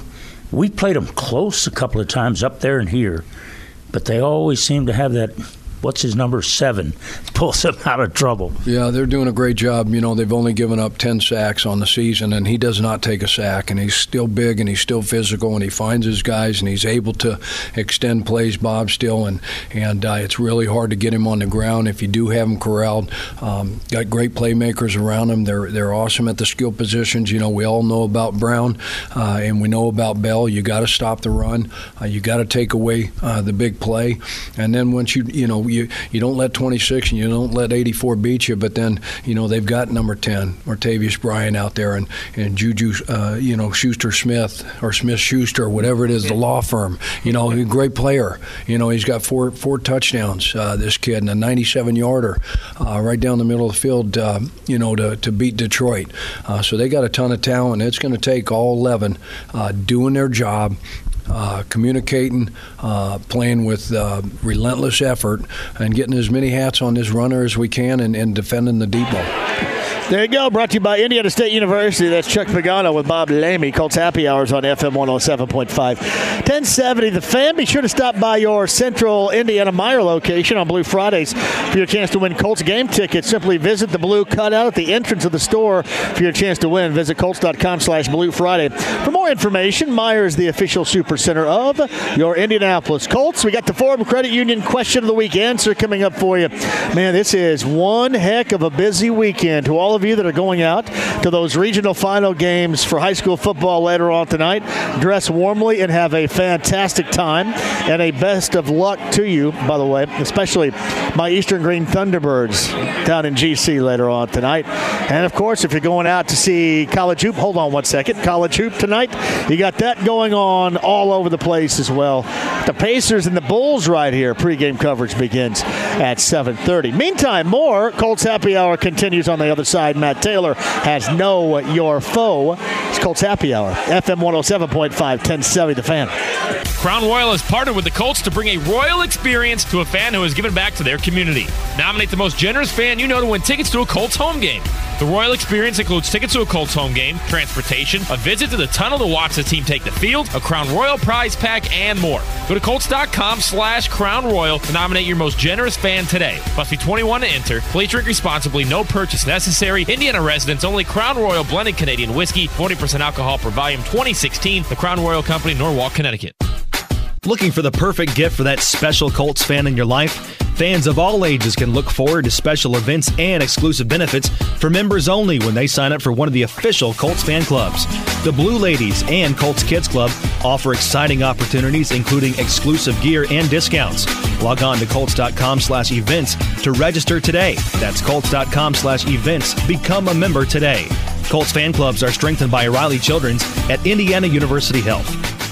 We played them close a couple of times up there and here, but they always seem to have that, what's his number, seven, pulls them out of trouble. Yeah, they're doing a great job. You know, they've only given up ten sacks on the season, and he does not take a sack, and he's still big, and he's still physical, and he finds his guys, and he's able to extend plays, Bob, still, and, and uh, it's really hard to get him on the ground if you do have him corralled. Um, got great playmakers around him. They're they're awesome at the skill positions. You know, we all know about Brown, uh, and we know about Bell. You got to stop the run. Uh, you got to take away uh, the big play, and then once you, you know, you, you don't let twenty-six and you don't let eighty-four beat you, but then, you know, they've got number ten, Martavius Bryant out there, and, and Juju, uh, you know, Schuster-Smith, or Smith-Schuster, whatever it is, the law firm. You know, he's a great player. You know, he's got four four touchdowns, uh, this kid, and a ninety-seven yarder uh, right down the middle of the field, uh, you know, to, to beat Detroit. Uh, so they got a ton of talent. It's going to take all eleven uh, doing their job, Uh, communicating, uh, playing with uh, relentless effort, and getting as many hats on this runner as we can, and, and defending the deep ball. There you go. Brought to you by Indiana State University. That's Chuck Pagano with Bob Lamy. Colts Happy Hours on F M one oh seven point five. ten seventy The Fan. Be sure to stop by your Central Indiana Meyer location on Blue Fridays for your chance to win Colts game tickets. Simply visit the blue cutout at the entrance of the store for your chance to win. Visit Colts.com slash Blue Friday. For more information, Meyer is the official super center of your Indianapolis Colts. We got the Forum Credit Union question of the week answer coming up for you. Man, this is one heck of a busy weekend. To all of you that are going out to those regional final games for high school football later on tonight, dress warmly and have a fantastic time, and a best of luck to you, by the way, especially my Eastern Green Thunderbirds down in G C later on tonight. And of course, if you're going out to see college hoop, hold on one second, college hoop tonight, you got that going on all over the place as well. The Pacers and the Bulls right here. Pre-game coverage begins at seven thirty. Meantime, more Colts Happy Hour continues on the other side. Matt Taylor has Know Your Foe. It's Colts Happy Hour. F M one oh seven point five, ten seventy The Fan. Crown Royal has partnered with the Colts to bring a royal experience to a fan who has given back to their community. Nominate the most generous fan you know to win tickets to a Colts home game. The Royal Experience includes tickets to a Colts home game, transportation, a visit to the tunnel to watch the team take the field, a Crown Royal prize pack, and more. Go to Colts.com slash Crown Royal to nominate your most generous fan today. Must be twenty-one to enter. Please drink responsibly. No purchase necessary. Indiana residents only. Crown Royal Blended Canadian Whiskey. forty percent alcohol per volume. twenty sixteen. The Crown Royal Company, Norwalk, Connecticut. Looking for the perfect gift for that special Colts fan in your life? Fans of all ages can look forward to special events and exclusive benefits for members only when they sign up for one of the official Colts fan clubs. The Blue Ladies and Colts Kids Club offer exciting opportunities, including exclusive gear and discounts. Log on to Colts.com slash events to register today. That's Colts.com slash events. Become a member today. Colts fan clubs are strengthened by O'Reilly Children's at Indiana University Health.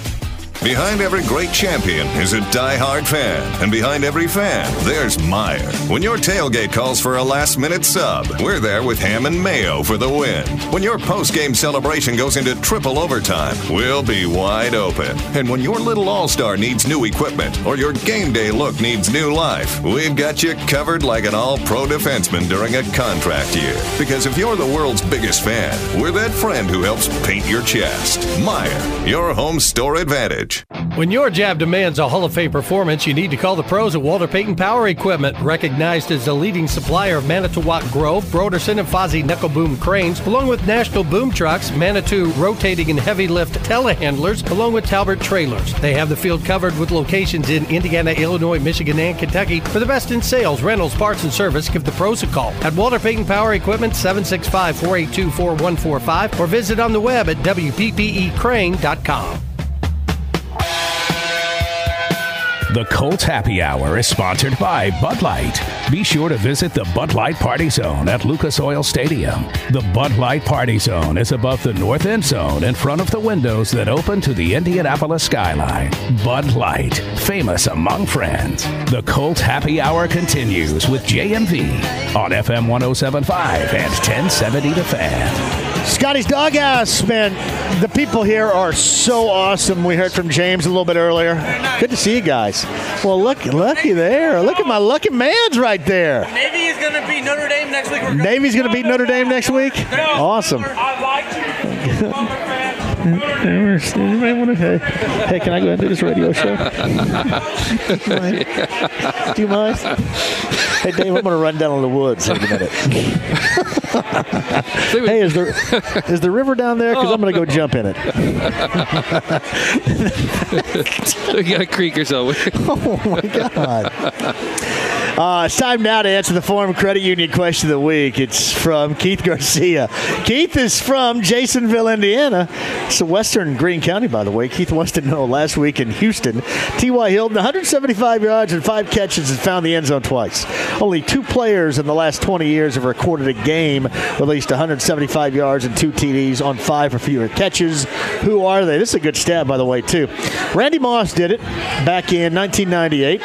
Behind every great champion is a diehard fan, and behind every fan, there's Meyer. When your tailgate calls for a last-minute sub, we're there with ham and mayo for the win. When your post-game celebration goes into triple overtime, we'll be wide open. And when your little all-star needs new equipment or your game day look needs new life, we've got you covered like an all-pro defenseman during a contract year. Because if you're the world's biggest fan, we're that friend who helps paint your chest. Meyer, your home store advantage. When your job demands a Hall of Fame performance, you need to call the pros at Walter Payton Power Equipment. Recognized as the leading supplier of Manitowoc Grove, Broderson, and Fozzie Knuckle Boom cranes, along with National Boom Trucks, Manitou rotating and heavy lift telehandlers, along with Talbot trailers. They have the field covered with locations in Indiana, Illinois, Michigan, and Kentucky. For the best in sales, rentals, parts, and service, give the pros a call. At Walter Payton Power Equipment, seven six five, four eight two, four one four five, or visit on the web at W P P E crane dot com. The Colts Happy Hour is sponsored by Bud Light. Be sure to visit the Bud Light Party Zone at Lucas Oil Stadium. The Bud Light Party Zone is above the north end zone in front of the windows that open to the Indianapolis skyline. Bud Light, famous among friends. The Colts Happy Hour continues with J M V on F M one oh seven point five and ten seventy The Fan. Scotty's Doghouse, man, the people here are so awesome. We heard from James a little bit earlier. Good to see you guys. Well, look, looky there. Look at my lucky man's right there. Navy is going to beat Notre Dame next week. We're Navy's going to beat Notre Dame next week? No, awesome. I like you. Anybody want to, hey, hey, can I go ahead and do this radio show? Do you mind? Do you mind? Hey, Dave, I'm going to run down in the woods in a minute. Hey, is there is the river down there? Because oh, I'm going to go jump in it. You got a creek or so. Oh, my God. Uh, it's time now to answer the Forum Credit Union question of the week. It's from Keith Garcia. Keith is from Jasonville, Indiana. It's a western Greene County, by the way. Keith wants to know last week in Houston, T Y. Hilton, one hundred seventy-five yards and five catches and found the end zone twice. Only two players in the last twenty years have recorded a game with at least one hundred seventy-five yards and two T Ds on five or fewer catches. Who are they? This is a good stat, by the way, too. Randy Moss did it back in nineteen ninety-eight.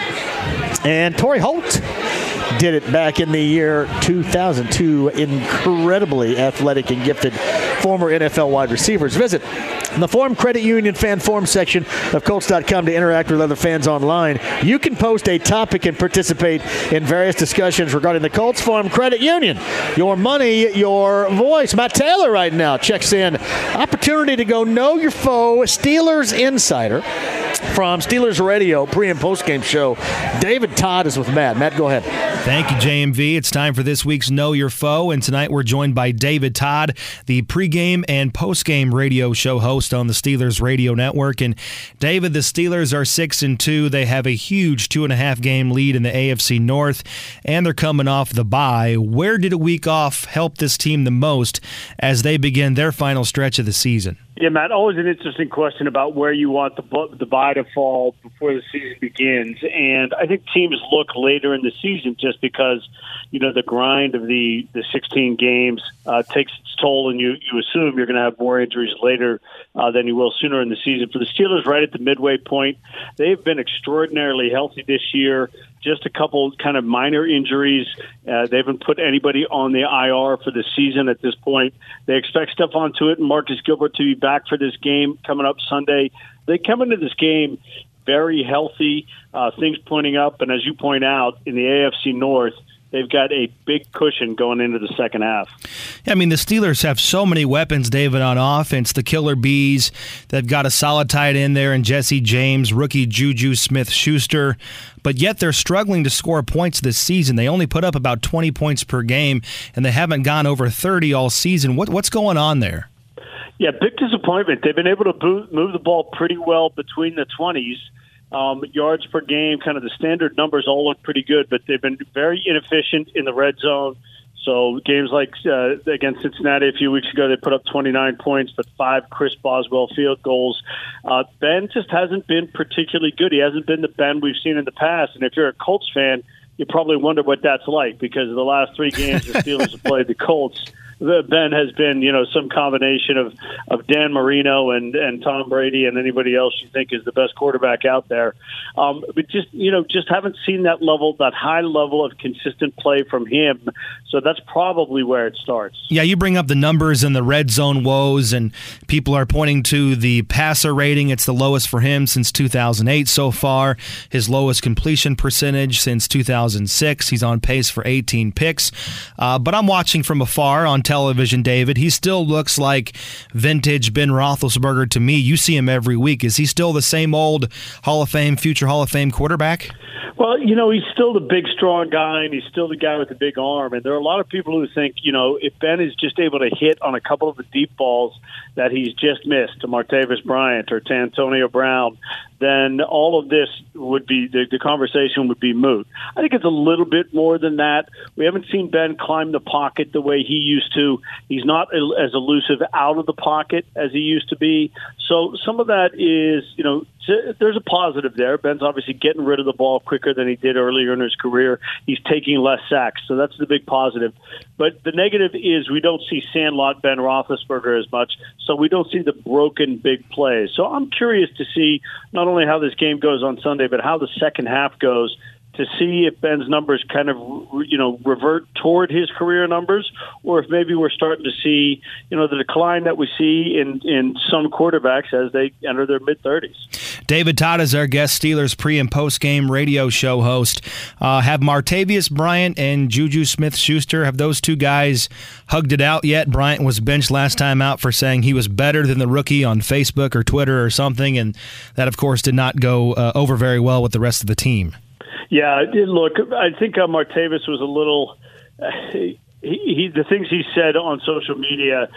And Torrey Holt did it back in the year two thousand two. Incredibly athletic and gifted former N F L wide receivers. Visit the Forum Credit Union fan forum section of Colts dot com to interact with other fans online. You can post a topic and participate in various discussions regarding the Colts Forum Credit Union. Your money, your voice. Matt Taylor right now checks in. Opportunity to go know your foe. Steelers Insider from Steelers Radio pre- and post-game show. David Todd is with Matt. Matt, go ahead. Thank you, J M V. It's time for this week's Know Your Foe, and tonight we're joined by David Todd, the pregame and postgame radio show host on the Steelers Radio Network. And David, the Steelers are six and two. They have a huge two and a half game lead in the A F C North, and they're coming off the bye. Where did a week off help this team the most as they begin their final stretch of the season? Yeah, Matt, always an interesting question about where you want the the bye to fall before the season begins. And I think teams look later in the season just because, you know, the grind of the, the sixteen games uh, takes its toll, and you, you assume you're going to have more injuries later uh, than you will sooner in the season. For the Steelers, right at the midway point, they've been extraordinarily healthy this year. Just a couple kind of minor injuries. Uh, they haven't put anybody on the I R for the season at this point. They expect Stephon Tuitt and Marcus Gilbert to be back for this game coming up Sunday. They come into this game very healthy, uh, things pointing up. And as you point out, in the A F C North, they've got a big cushion going into the second half. I mean, the Steelers have so many weapons, David, on offense. The Killer Bees, they've got a solid tight end there in Jesse James, rookie Juju Smith-Schuster, but yet they're struggling to score points this season. They only put up about twenty points per game, and they haven't gone over thirty all season. What, what's going on there? Yeah, big disappointment. They've been able to move the ball pretty well between the twenties. Um, yards per game, kind of the standard numbers all look pretty good, but they've been very inefficient in the red zone. So games like uh, against Cincinnati a few weeks ago, they put up twenty-nine points, but five Chris Boswell field goals. Uh, Ben just hasn't been particularly good. He hasn't been the Ben we've seen in the past. And if you're a Colts fan, you probably wonder what that's like, because the last three games the Steelers have played the Colts, Ben has been, you know, some combination of, of Dan Marino and, and Tom Brady and anybody else you think is the best quarterback out there. Um, but just, you know, just haven't seen that level, that high level of consistent play from him. So that's probably where it starts. Yeah, you bring up the numbers and the red zone woes, and people are pointing to the passer rating. It's the lowest for him since two thousand eight so far. His lowest completion percentage since two thousand six. He's on pace for eighteen picks. Uh, but I'm watching from afar on television, David. He still looks like vintage Ben Roethlisberger to me. You see him every week. Is he still the same old Hall of Fame, future Hall of Fame quarterback? Well, you know, he's still the big, strong guy, and he's still the guy with the big arm. And there are a lot of people who think, you know, if Ben is just able to hit on a couple of the deep balls that he's just missed to Martavis Bryant or to Antonio Brown, then all of this would be, the, the conversation would be moot. I think it's a little bit more than that. We haven't seen Ben climb the pocket the way he used to. He's not as elusive out of the pocket as he used to be. So some of that is, you know, there's a positive there. Ben's obviously getting rid of the ball quicker than he did earlier in his career. He's taking less sacks, so that's the big positive. But the negative is we don't see Sandlot Ben Roethlisberger as much, so we don't see the broken big plays. So I'm curious to see not only how this game goes on Sunday, but how the second half goes, to see if Ben's numbers kind of, you know, revert toward his career numbers, or if maybe we're starting to see, you know, the decline that we see in, in some quarterbacks as they enter their mid-thirties. David Todd is our guest, Steelers pre- and post-game radio show host. Uh, have Martavis Bryant and Juju Smith-Schuster, have those two guys hugged it out yet? Bryant was benched last time out for saying he was better than the rookie on Facebook or Twitter or something, and that, of course, did not go uh, over very well with the rest of the team. Yeah, look, I think uh, Martavis was a little uh, he, he, the things he said on social media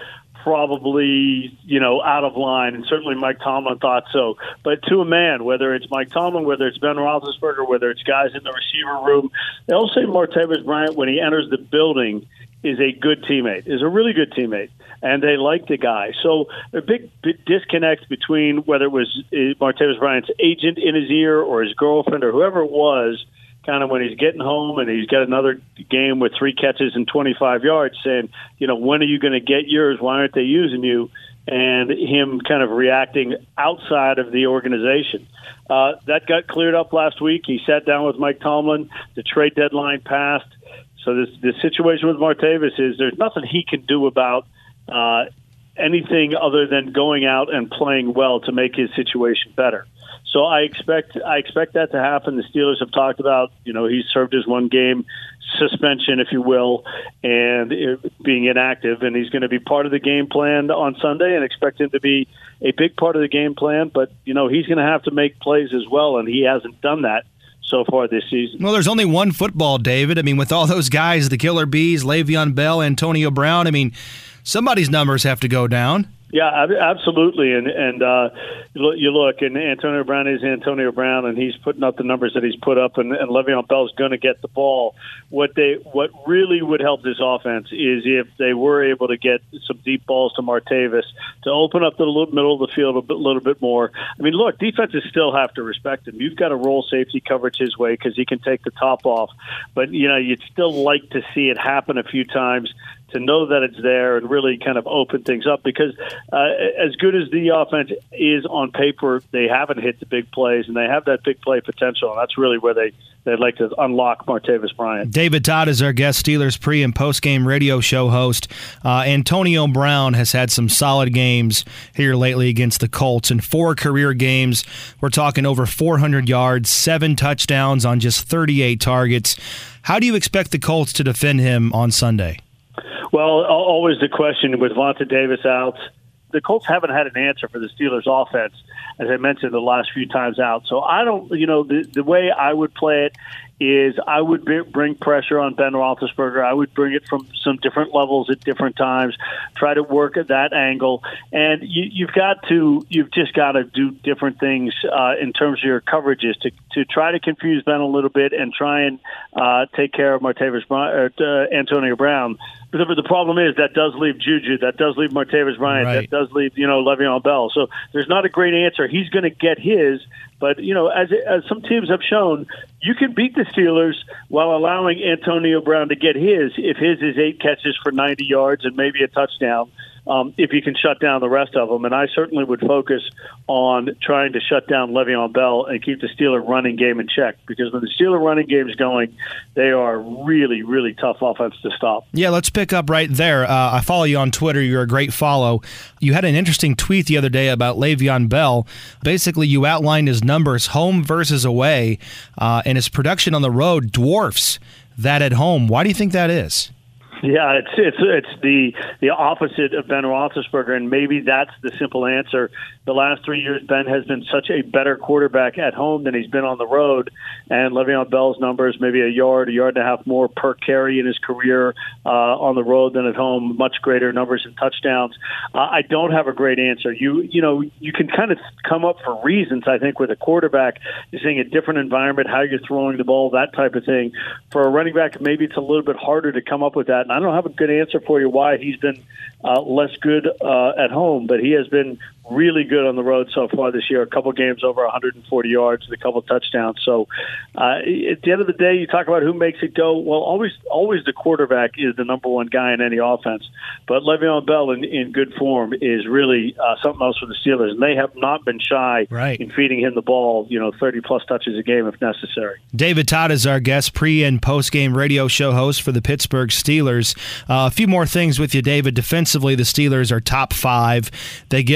probably, you know, out of line, and certainly Mike Tomlin thought so. But to a man, whether it's Mike Tomlin, whether it's Ben Roethlisberger, whether it's guys in the receiver room, they'll say Martavis Bryant, when he enters the building, is a good teammate, is a really good teammate, and they like the guy. So a big, big disconnect between whether it was Martavis Bryant's agent in his ear or his girlfriend or whoever it was, kind of when he's getting home and he's got another game with three catches and twenty-five yards saying, you know, when are you going to get yours? Why aren't they using you? And him kind of reacting outside of the organization. Uh, that got cleared up last week. He sat down with Mike Tomlin. The trade deadline passed. So this, this situation with Martavis is there's nothing he can do about uh, anything other than going out and playing well to make his situation better. So I expect I expect that to happen. The Steelers have talked about, you know, he's served his one game suspension, if you will, and it, being inactive, and he's going to be part of the game plan on Sunday, and expect him to be a big part of the game plan. But, you know, he's going to have to make plays as well, and he hasn't done that so far this season. Well, there's only one football, David. I mean, with all those guys, the Killer Bees, Le'Veon Bell, Antonio Brown, I mean, somebody's numbers have to go down. Yeah, absolutely, and and uh, you look, and Antonio Brown is Antonio Brown, and he's putting up the numbers that he's put up, and, and Le'Veon Bell's going to get the ball. What they what really would help this offense is if they were able to get some deep balls to Martavis to open up the middle of the field a bit, little bit more. I mean, look, defenses still have to respect him. You've got to roll safety coverage his way because he can take the top off, but you know you'd still like to see it happen a few times, to know that it's there and really kind of open things up, because uh, as good as the offense is on paper, they haven't hit the big plays, and they have that big play potential, and that's really where they, they'd like to unlock Martavis Bryant. David Todd is our guest, Steelers pre- and post-game radio show host. Uh, Antonio Brown has had some solid games here lately against the Colts. In four career games, we're talking over four hundred yards, seven touchdowns on just thirty-eight targets. How do you expect the Colts to defend him on Sunday? Well, always the question with Vontae Davis out. The Colts haven't had an answer for the Steelers' offense, as I mentioned the last few times out. So I don't, you know, the, the way I would play it is I would be, bring pressure on Ben Roethlisberger. I would bring it from some different levels at different times, try to work at that angle. And you, you've got to, you've just got to do different things uh, in terms of your coverages to, to try to confuse Ben a little bit and try and uh, take care of Martavis Bryant, uh, Antonio Brown. But the problem is that does leave Juju, that does leave Martavis Bryant, right. That does leave, you know, Le'Veon Bell. So there's not a great answer. He's going to get his, but, you know, as as some teams have shown, you can beat the Steelers while allowing Antonio Brown to get his if his is eight catches for ninety yards and maybe a touchdown. Um, if you can shut down the rest of them. And I certainly would focus on trying to shut down Le'Veon Bell and keep the Steeler running game in check, because when the Steeler running game is going, they are really, really tough offense to stop. Yeah, let's pick up right there. Uh, I follow you on Twitter. You're a great follow. You had an interesting tweet the other day about Le'Veon Bell. Basically, you outlined his numbers home versus away, uh, and his production on the road dwarfs that at home. Why do you think that is? Yeah, it's it's it's the the opposite of Ben Roethlisberger, and maybe that's the simple answer. The last three years, Ben has been such a better quarterback at home than he's been on the road, and Le'Veon Bell's numbers, maybe a yard, a yard and a half more per carry in his career uh, on the road than at home, much greater numbers in touchdowns. Uh, I don't have a great answer. You you know, you can kind of come up for reasons, I think, with a quarterback. You're seeing a different environment, how you're throwing the ball, that type of thing. For a running back, maybe it's a little bit harder to come up with that. I don't have a good answer for you why he's been uh, less good uh, at home, but he has been really good on the road so far this year. A couple games over one hundred forty yards and a couple touchdowns. So uh, at the end of the day, you talk about who makes it go. Well, always always the quarterback is the number one guy in any offense. But Le'Veon Bell in, in good form is really uh, something else for the Steelers. And they have not been shy right. in feeding him the ball, you know, thirty-plus touches a game if necessary. David Todd is our guest, pre- and post-game radio show host for the Pittsburgh Steelers. Uh, a few more things with you, David. Defensively, the Steelers are top five. They give up only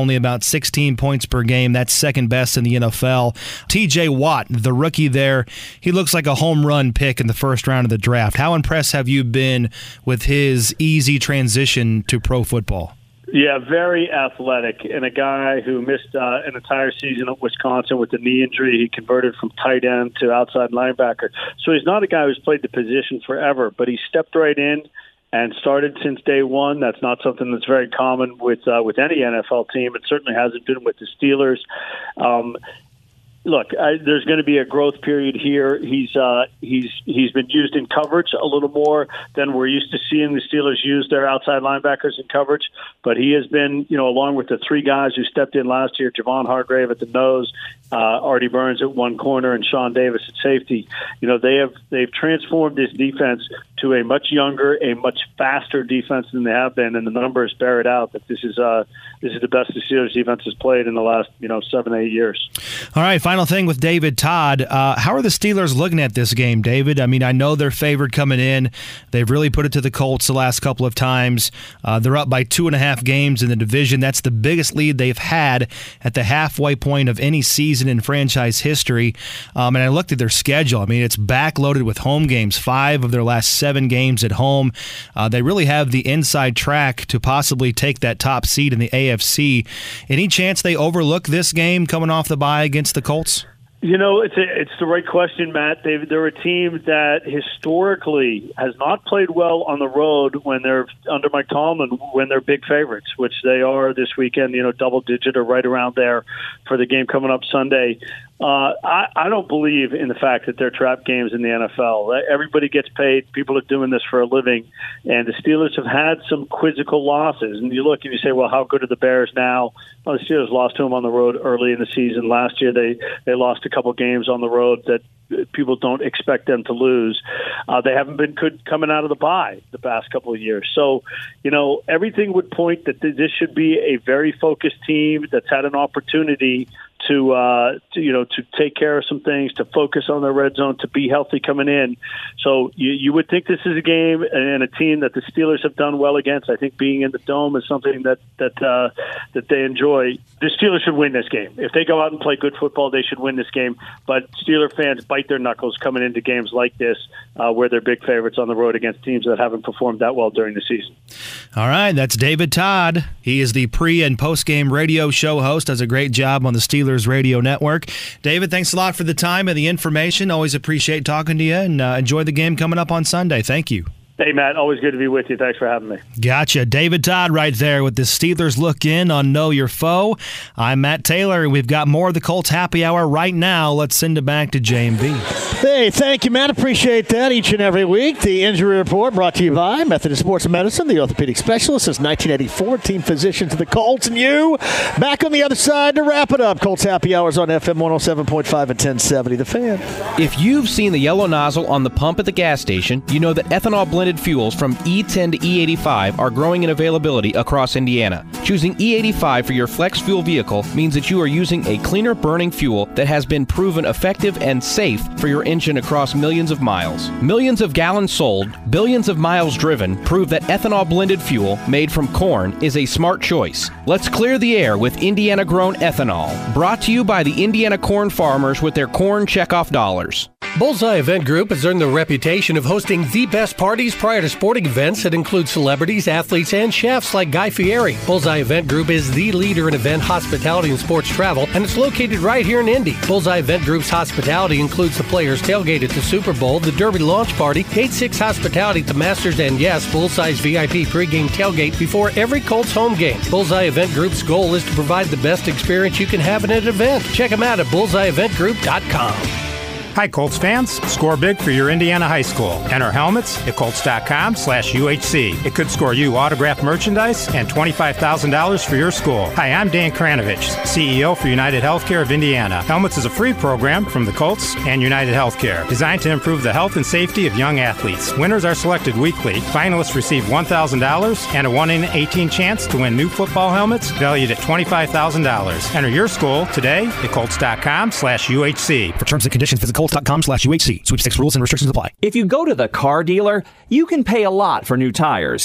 only about sixteen points per game. That's second best in the N F L. T J Watt, the rookie there, he looks like a home run pick in the first round of the draft. How impressed have you been with his easy transition to pro football? Yeah, very athletic, and a guy who missed uh, an entire season at Wisconsin with a knee injury. He converted from tight end to outside linebacker. So he's not a guy who's played the position forever, but he stepped right in and started since day one. That's not something that's very common with uh, with any N F L team. It certainly hasn't been with the Steelers. Um, Look, I, there's going to be a growth period here. He's uh, he's he's been used in coverage a little more than we're used to seeing the Steelers use their outside linebackers in coverage. But he has been, you know, along with the three guys who stepped in last year, Javon Hargrave at the nose, uh, Artie Burns at one corner, and Sean Davis at safety. You know, they have they've transformed this defense to a much younger, a much faster defense than they have been, and the numbers bear it out that this is uh this is the best the Steelers defense has played in the last you know seven eight years. All right. Final thing with David Todd. Uh, how are the Steelers looking at this game, David? I mean, I know they're favored coming in. They've really put it to the Colts the last couple of times. Uh, they're up by two and a half games in the division. That's the biggest lead they've had at the halfway point of any season in franchise history. Um, and I looked at their schedule. I mean, it's backloaded with home games, five of their last seven games at home. Uh, they really have the inside track to possibly take that top seed in the A F C. Any chance they overlook this game coming off the bye against the Colts? You know, it's a, it's the right question, Matt. They, they're a team that historically has not played well on the road when they're under Mike Tomlin, when they're big favorites, which they are this weekend, you know, double digit or right around there for the game coming up Sunday. Uh, I, I don't believe in the fact that they're trap games in the N F L. Everybody gets paid. People are doing this for a living. And the Steelers have had some quizzical losses. And you look and you say, well, how good are the Bears now? Well, the Steelers lost to them on the road early in the season. Last year they, they lost a couple games on the road that people don't expect them to lose. Uh, they haven't been good coming out of the bye the past couple of years. So, you know, everything would point that this should be a very focused team that's had an opportunity to, uh, to, you know, to take care of some things, to focus on their red zone, to be healthy coming in. So you, you would think this is a game and a team that the Steelers have done well against. I think being in the Dome is something that that uh, that they enjoy. The Steelers should win this game. If they go out and play good football, they should win this game. But Steeler fans bite their knuckles coming into games like this, uh, where they're big favorites on the road against teams that haven't performed that well during the season. All right, that's David Todd. He is the pre- and post-game radio show host, does a great job on the Steelers Radio Network. David, thanks a lot for the time and the information. Always appreciate talking to you, and uh, enjoy the game coming up on Sunday. Thank you. Hey, Matt, always good to be with you. Thanks for having me. Gotcha. David Todd right there with the Steelers Look In on Know Your Foe. I'm Matt Taylor, and we've got more of the Colts Happy Hour right now. Let's send it back to J M V. Hey, thank you, Matt. Appreciate that each and every week. The Injury Report brought to you by Methodist Sports Medicine, the orthopedic specialist since nineteen eighty-four, team physician to the Colts. And you, back on the other side to wrap it up. Colts Happy Hours on F M one oh seven point five and ten seventy. The Fan. If you've seen the yellow nozzle on the pump at the gas station, you know that ethanol blended fuels from E ten to E eighty-five are growing in availability across Indiana. Choosing E eighty-five for your flex fuel vehicle means that you are using a cleaner burning fuel that has been proven effective and safe for your engine across millions of miles. Millions of gallons sold, billions of miles driven prove that ethanol blended fuel made from corn is a smart choice. Let's clear the air with Indiana-grown ethanol. Brought to you by the Indiana corn farmers with their corn checkoff dollars. Bullseye Event Group has earned the reputation of hosting the best parties prior to sporting events that include celebrities, athletes, and chefs like Guy Fieri. Bullseye Event Group is the leader in event hospitality and sports travel, and it's located right here in Indy. Bullseye Event Group's hospitality includes the Players Tailgate at the Super Bowl, the Derby Launch Party, Gate six hospitality at the Masters, and yes, Bullseye's V I P pregame tailgate before every Colts home game. Bullseye Event Group's goal is to provide the best experience you can have at an event. Check them out at bullseye event group dot com. Hi, Colts fans. Score big for your Indiana high school. Enter helmets at colts dot com slash U H C. It could score you autographed merchandise and twenty-five thousand dollars for your school. Hi, I'm Dan Kranovich, C E O for United Healthcare of Indiana. Helmets is a free program from the Colts and United Healthcare, designed to improve the health and safety of young athletes. Winners are selected weekly. Finalists receive one thousand dollars and a one in eighteen chance to win new football helmets valued at twenty-five thousand dollars. Enter your school today at colts dot com slash U H C. For terms and conditions, visit colts dot com slash U H C. Sweepstakes rules and restrictions apply. If you go to the car dealer, you can pay a lot for new tires.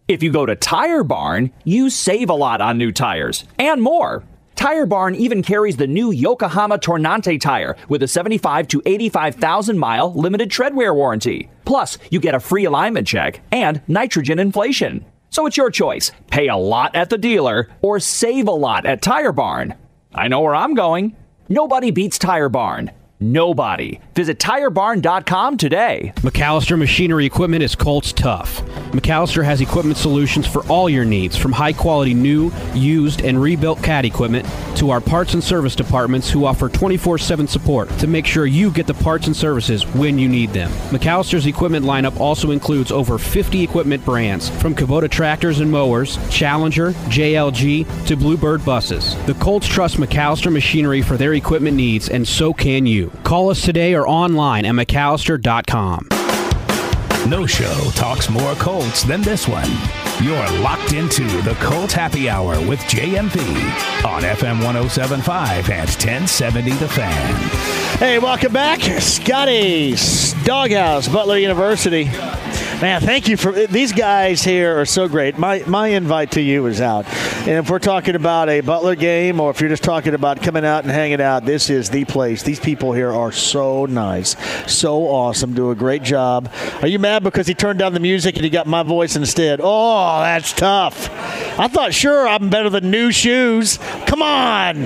If you go to Tire Barn, you save a lot on new tires and more. Tire Barn even carries the new Yokohama Tornante tire with a seventy-five to eighty-five thousand mile limited treadwear warranty. Plus, you get a free alignment check and nitrogen inflation. So it's your choice. Pay a lot at the dealer or save a lot at Tire Barn. I know where I'm going. Nobody beats Tire Barn. Nobody. Visit Tire Barn dot com today. McAllister Machinery Equipment is Colts tough. McAllister has equipment solutions for all your needs, from high-quality new, used, and rebuilt cat equipment to our parts and service departments who offer twenty-four seven support to make sure you get the parts and services when you need them. McAllister's equipment lineup also includes over fifty equipment brands, from Kubota tractors and mowers, Challenger, J L G, to Bluebird buses. The Colts trust McAllister Machinery for their equipment needs, and so can you. Call us today or online at McAllister dot com. No show talks more Colts than this one. You're locked into the Colts Happy Hour with J M V on F M one oh seven point five and ten seventy The Fan. Hey, welcome back. Scotty's Doghouse, Butler University. Man, thank you for these guys here are so great. My my invite to you is out. And if we're talking about a Butler game or if you're just talking about coming out and hanging out, this is the place. These people here are so nice, so awesome, do a great job. Are you mad because he turned down the music and he got my voice instead? Oh, that's tough. I thought, sure, I'm better than new shoes. Come on.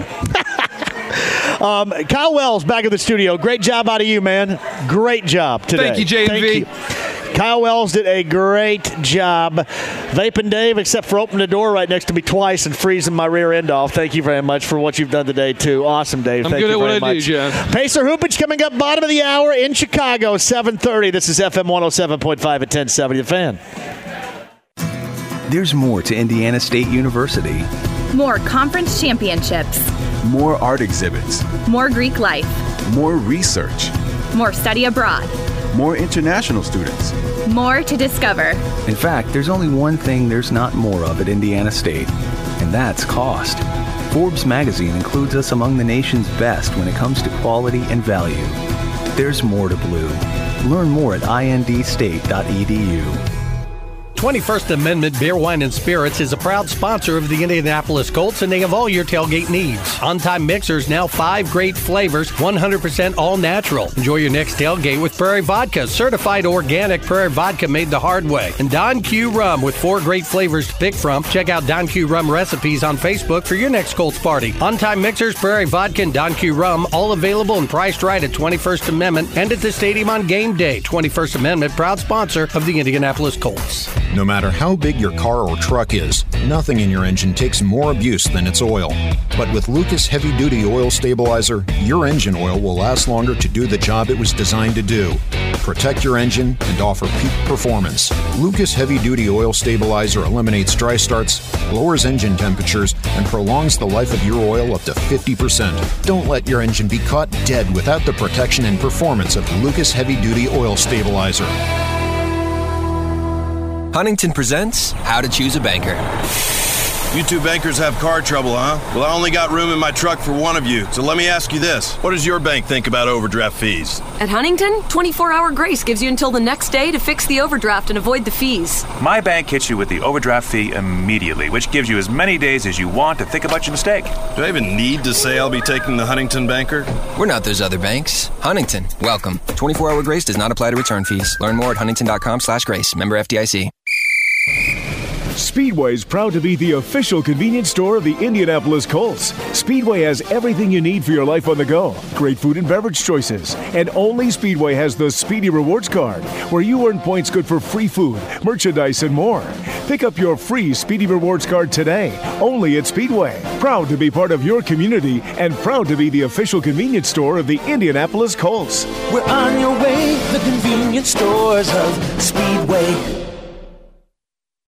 um, Kyle Wells back in the studio. Great job out of you, man. Great job today. Thank you, J M V. Thank you. Kyle Wells did a great job. Vaping Dave, except for opening the door right next to me twice and freezing my rear end off. Thank you very much for what you've done today, too. Awesome, Dave. I'm Thank good you at very what I much. do, John. Pacer Hoopage coming up bottom of the hour in Chicago, seven thirty. This is F M one oh seven point five at ten seventy The Fan. There's more to Indiana State University. More conference championships. More art exhibits. More Greek life. More research. More study abroad. More international students. More to discover. In fact, there's only one thing there's not more of at Indiana State, and that's cost. Forbes magazine includes us among the nation's best when it comes to quality and value. There's more to Blue. Learn more at I N D state dot E D U. twenty-first Amendment Beer, Wine, and Spirits is a proud sponsor of the Indianapolis Colts, and they have all your tailgate needs. On-time mixers, now five great flavors, one hundred percent all natural. Enjoy your next tailgate with Prairie Vodka, certified organic Prairie Vodka made the hard way. And Don Q Rum with four great flavors to pick from. Check out Don Q Rum recipes on Facebook for your next Colts party. On-time mixers, Prairie Vodka, and Don Q Rum, all available and priced right at twenty-first Amendment and at the stadium on game day. twenty-first Amendment, proud sponsor of the Indianapolis Colts. No matter how big your car or truck is, nothing in your engine takes more abuse than its oil. But with Lucas Heavy Duty Oil Stabilizer, your engine oil will last longer to do the job it was designed to do. Protect your engine and offer peak performance. Lucas Heavy Duty Oil Stabilizer eliminates dry starts, lowers engine temperatures, and prolongs the life of your oil up to fifty percent. Don't let your engine be caught dead without the protection and performance of Lucas Heavy Duty Oil Stabilizer. Huntington presents How to Choose a Banker. You two bankers have car trouble, huh? Well, I only got room in my truck for one of you, so let me ask you this. What does your bank think about overdraft fees? At Huntington, twenty-four hour grace gives you until the next day to fix the overdraft and avoid the fees. My bank hits you with the overdraft fee immediately, which gives you as many days as you want to think about your mistake. Do I even need to say I'll be taking the Huntington banker? We're not those other banks. Huntington, welcome. twenty-four hour grace does not apply to return fees. Learn more at huntington dot com slash grace. Member F D I C. Speedway is proud to be the official convenience store of the Indianapolis Colts. Speedway has everything you need for your life on the go. Great food and beverage choices. And only Speedway has the Speedy Rewards Card, where you earn points good for free food, merchandise, and more. Pick up your free Speedy Rewards Card today, only at Speedway. Proud to be part of your community and proud to be the official convenience store of the Indianapolis Colts. We're on your way, the convenience stores of Speedway.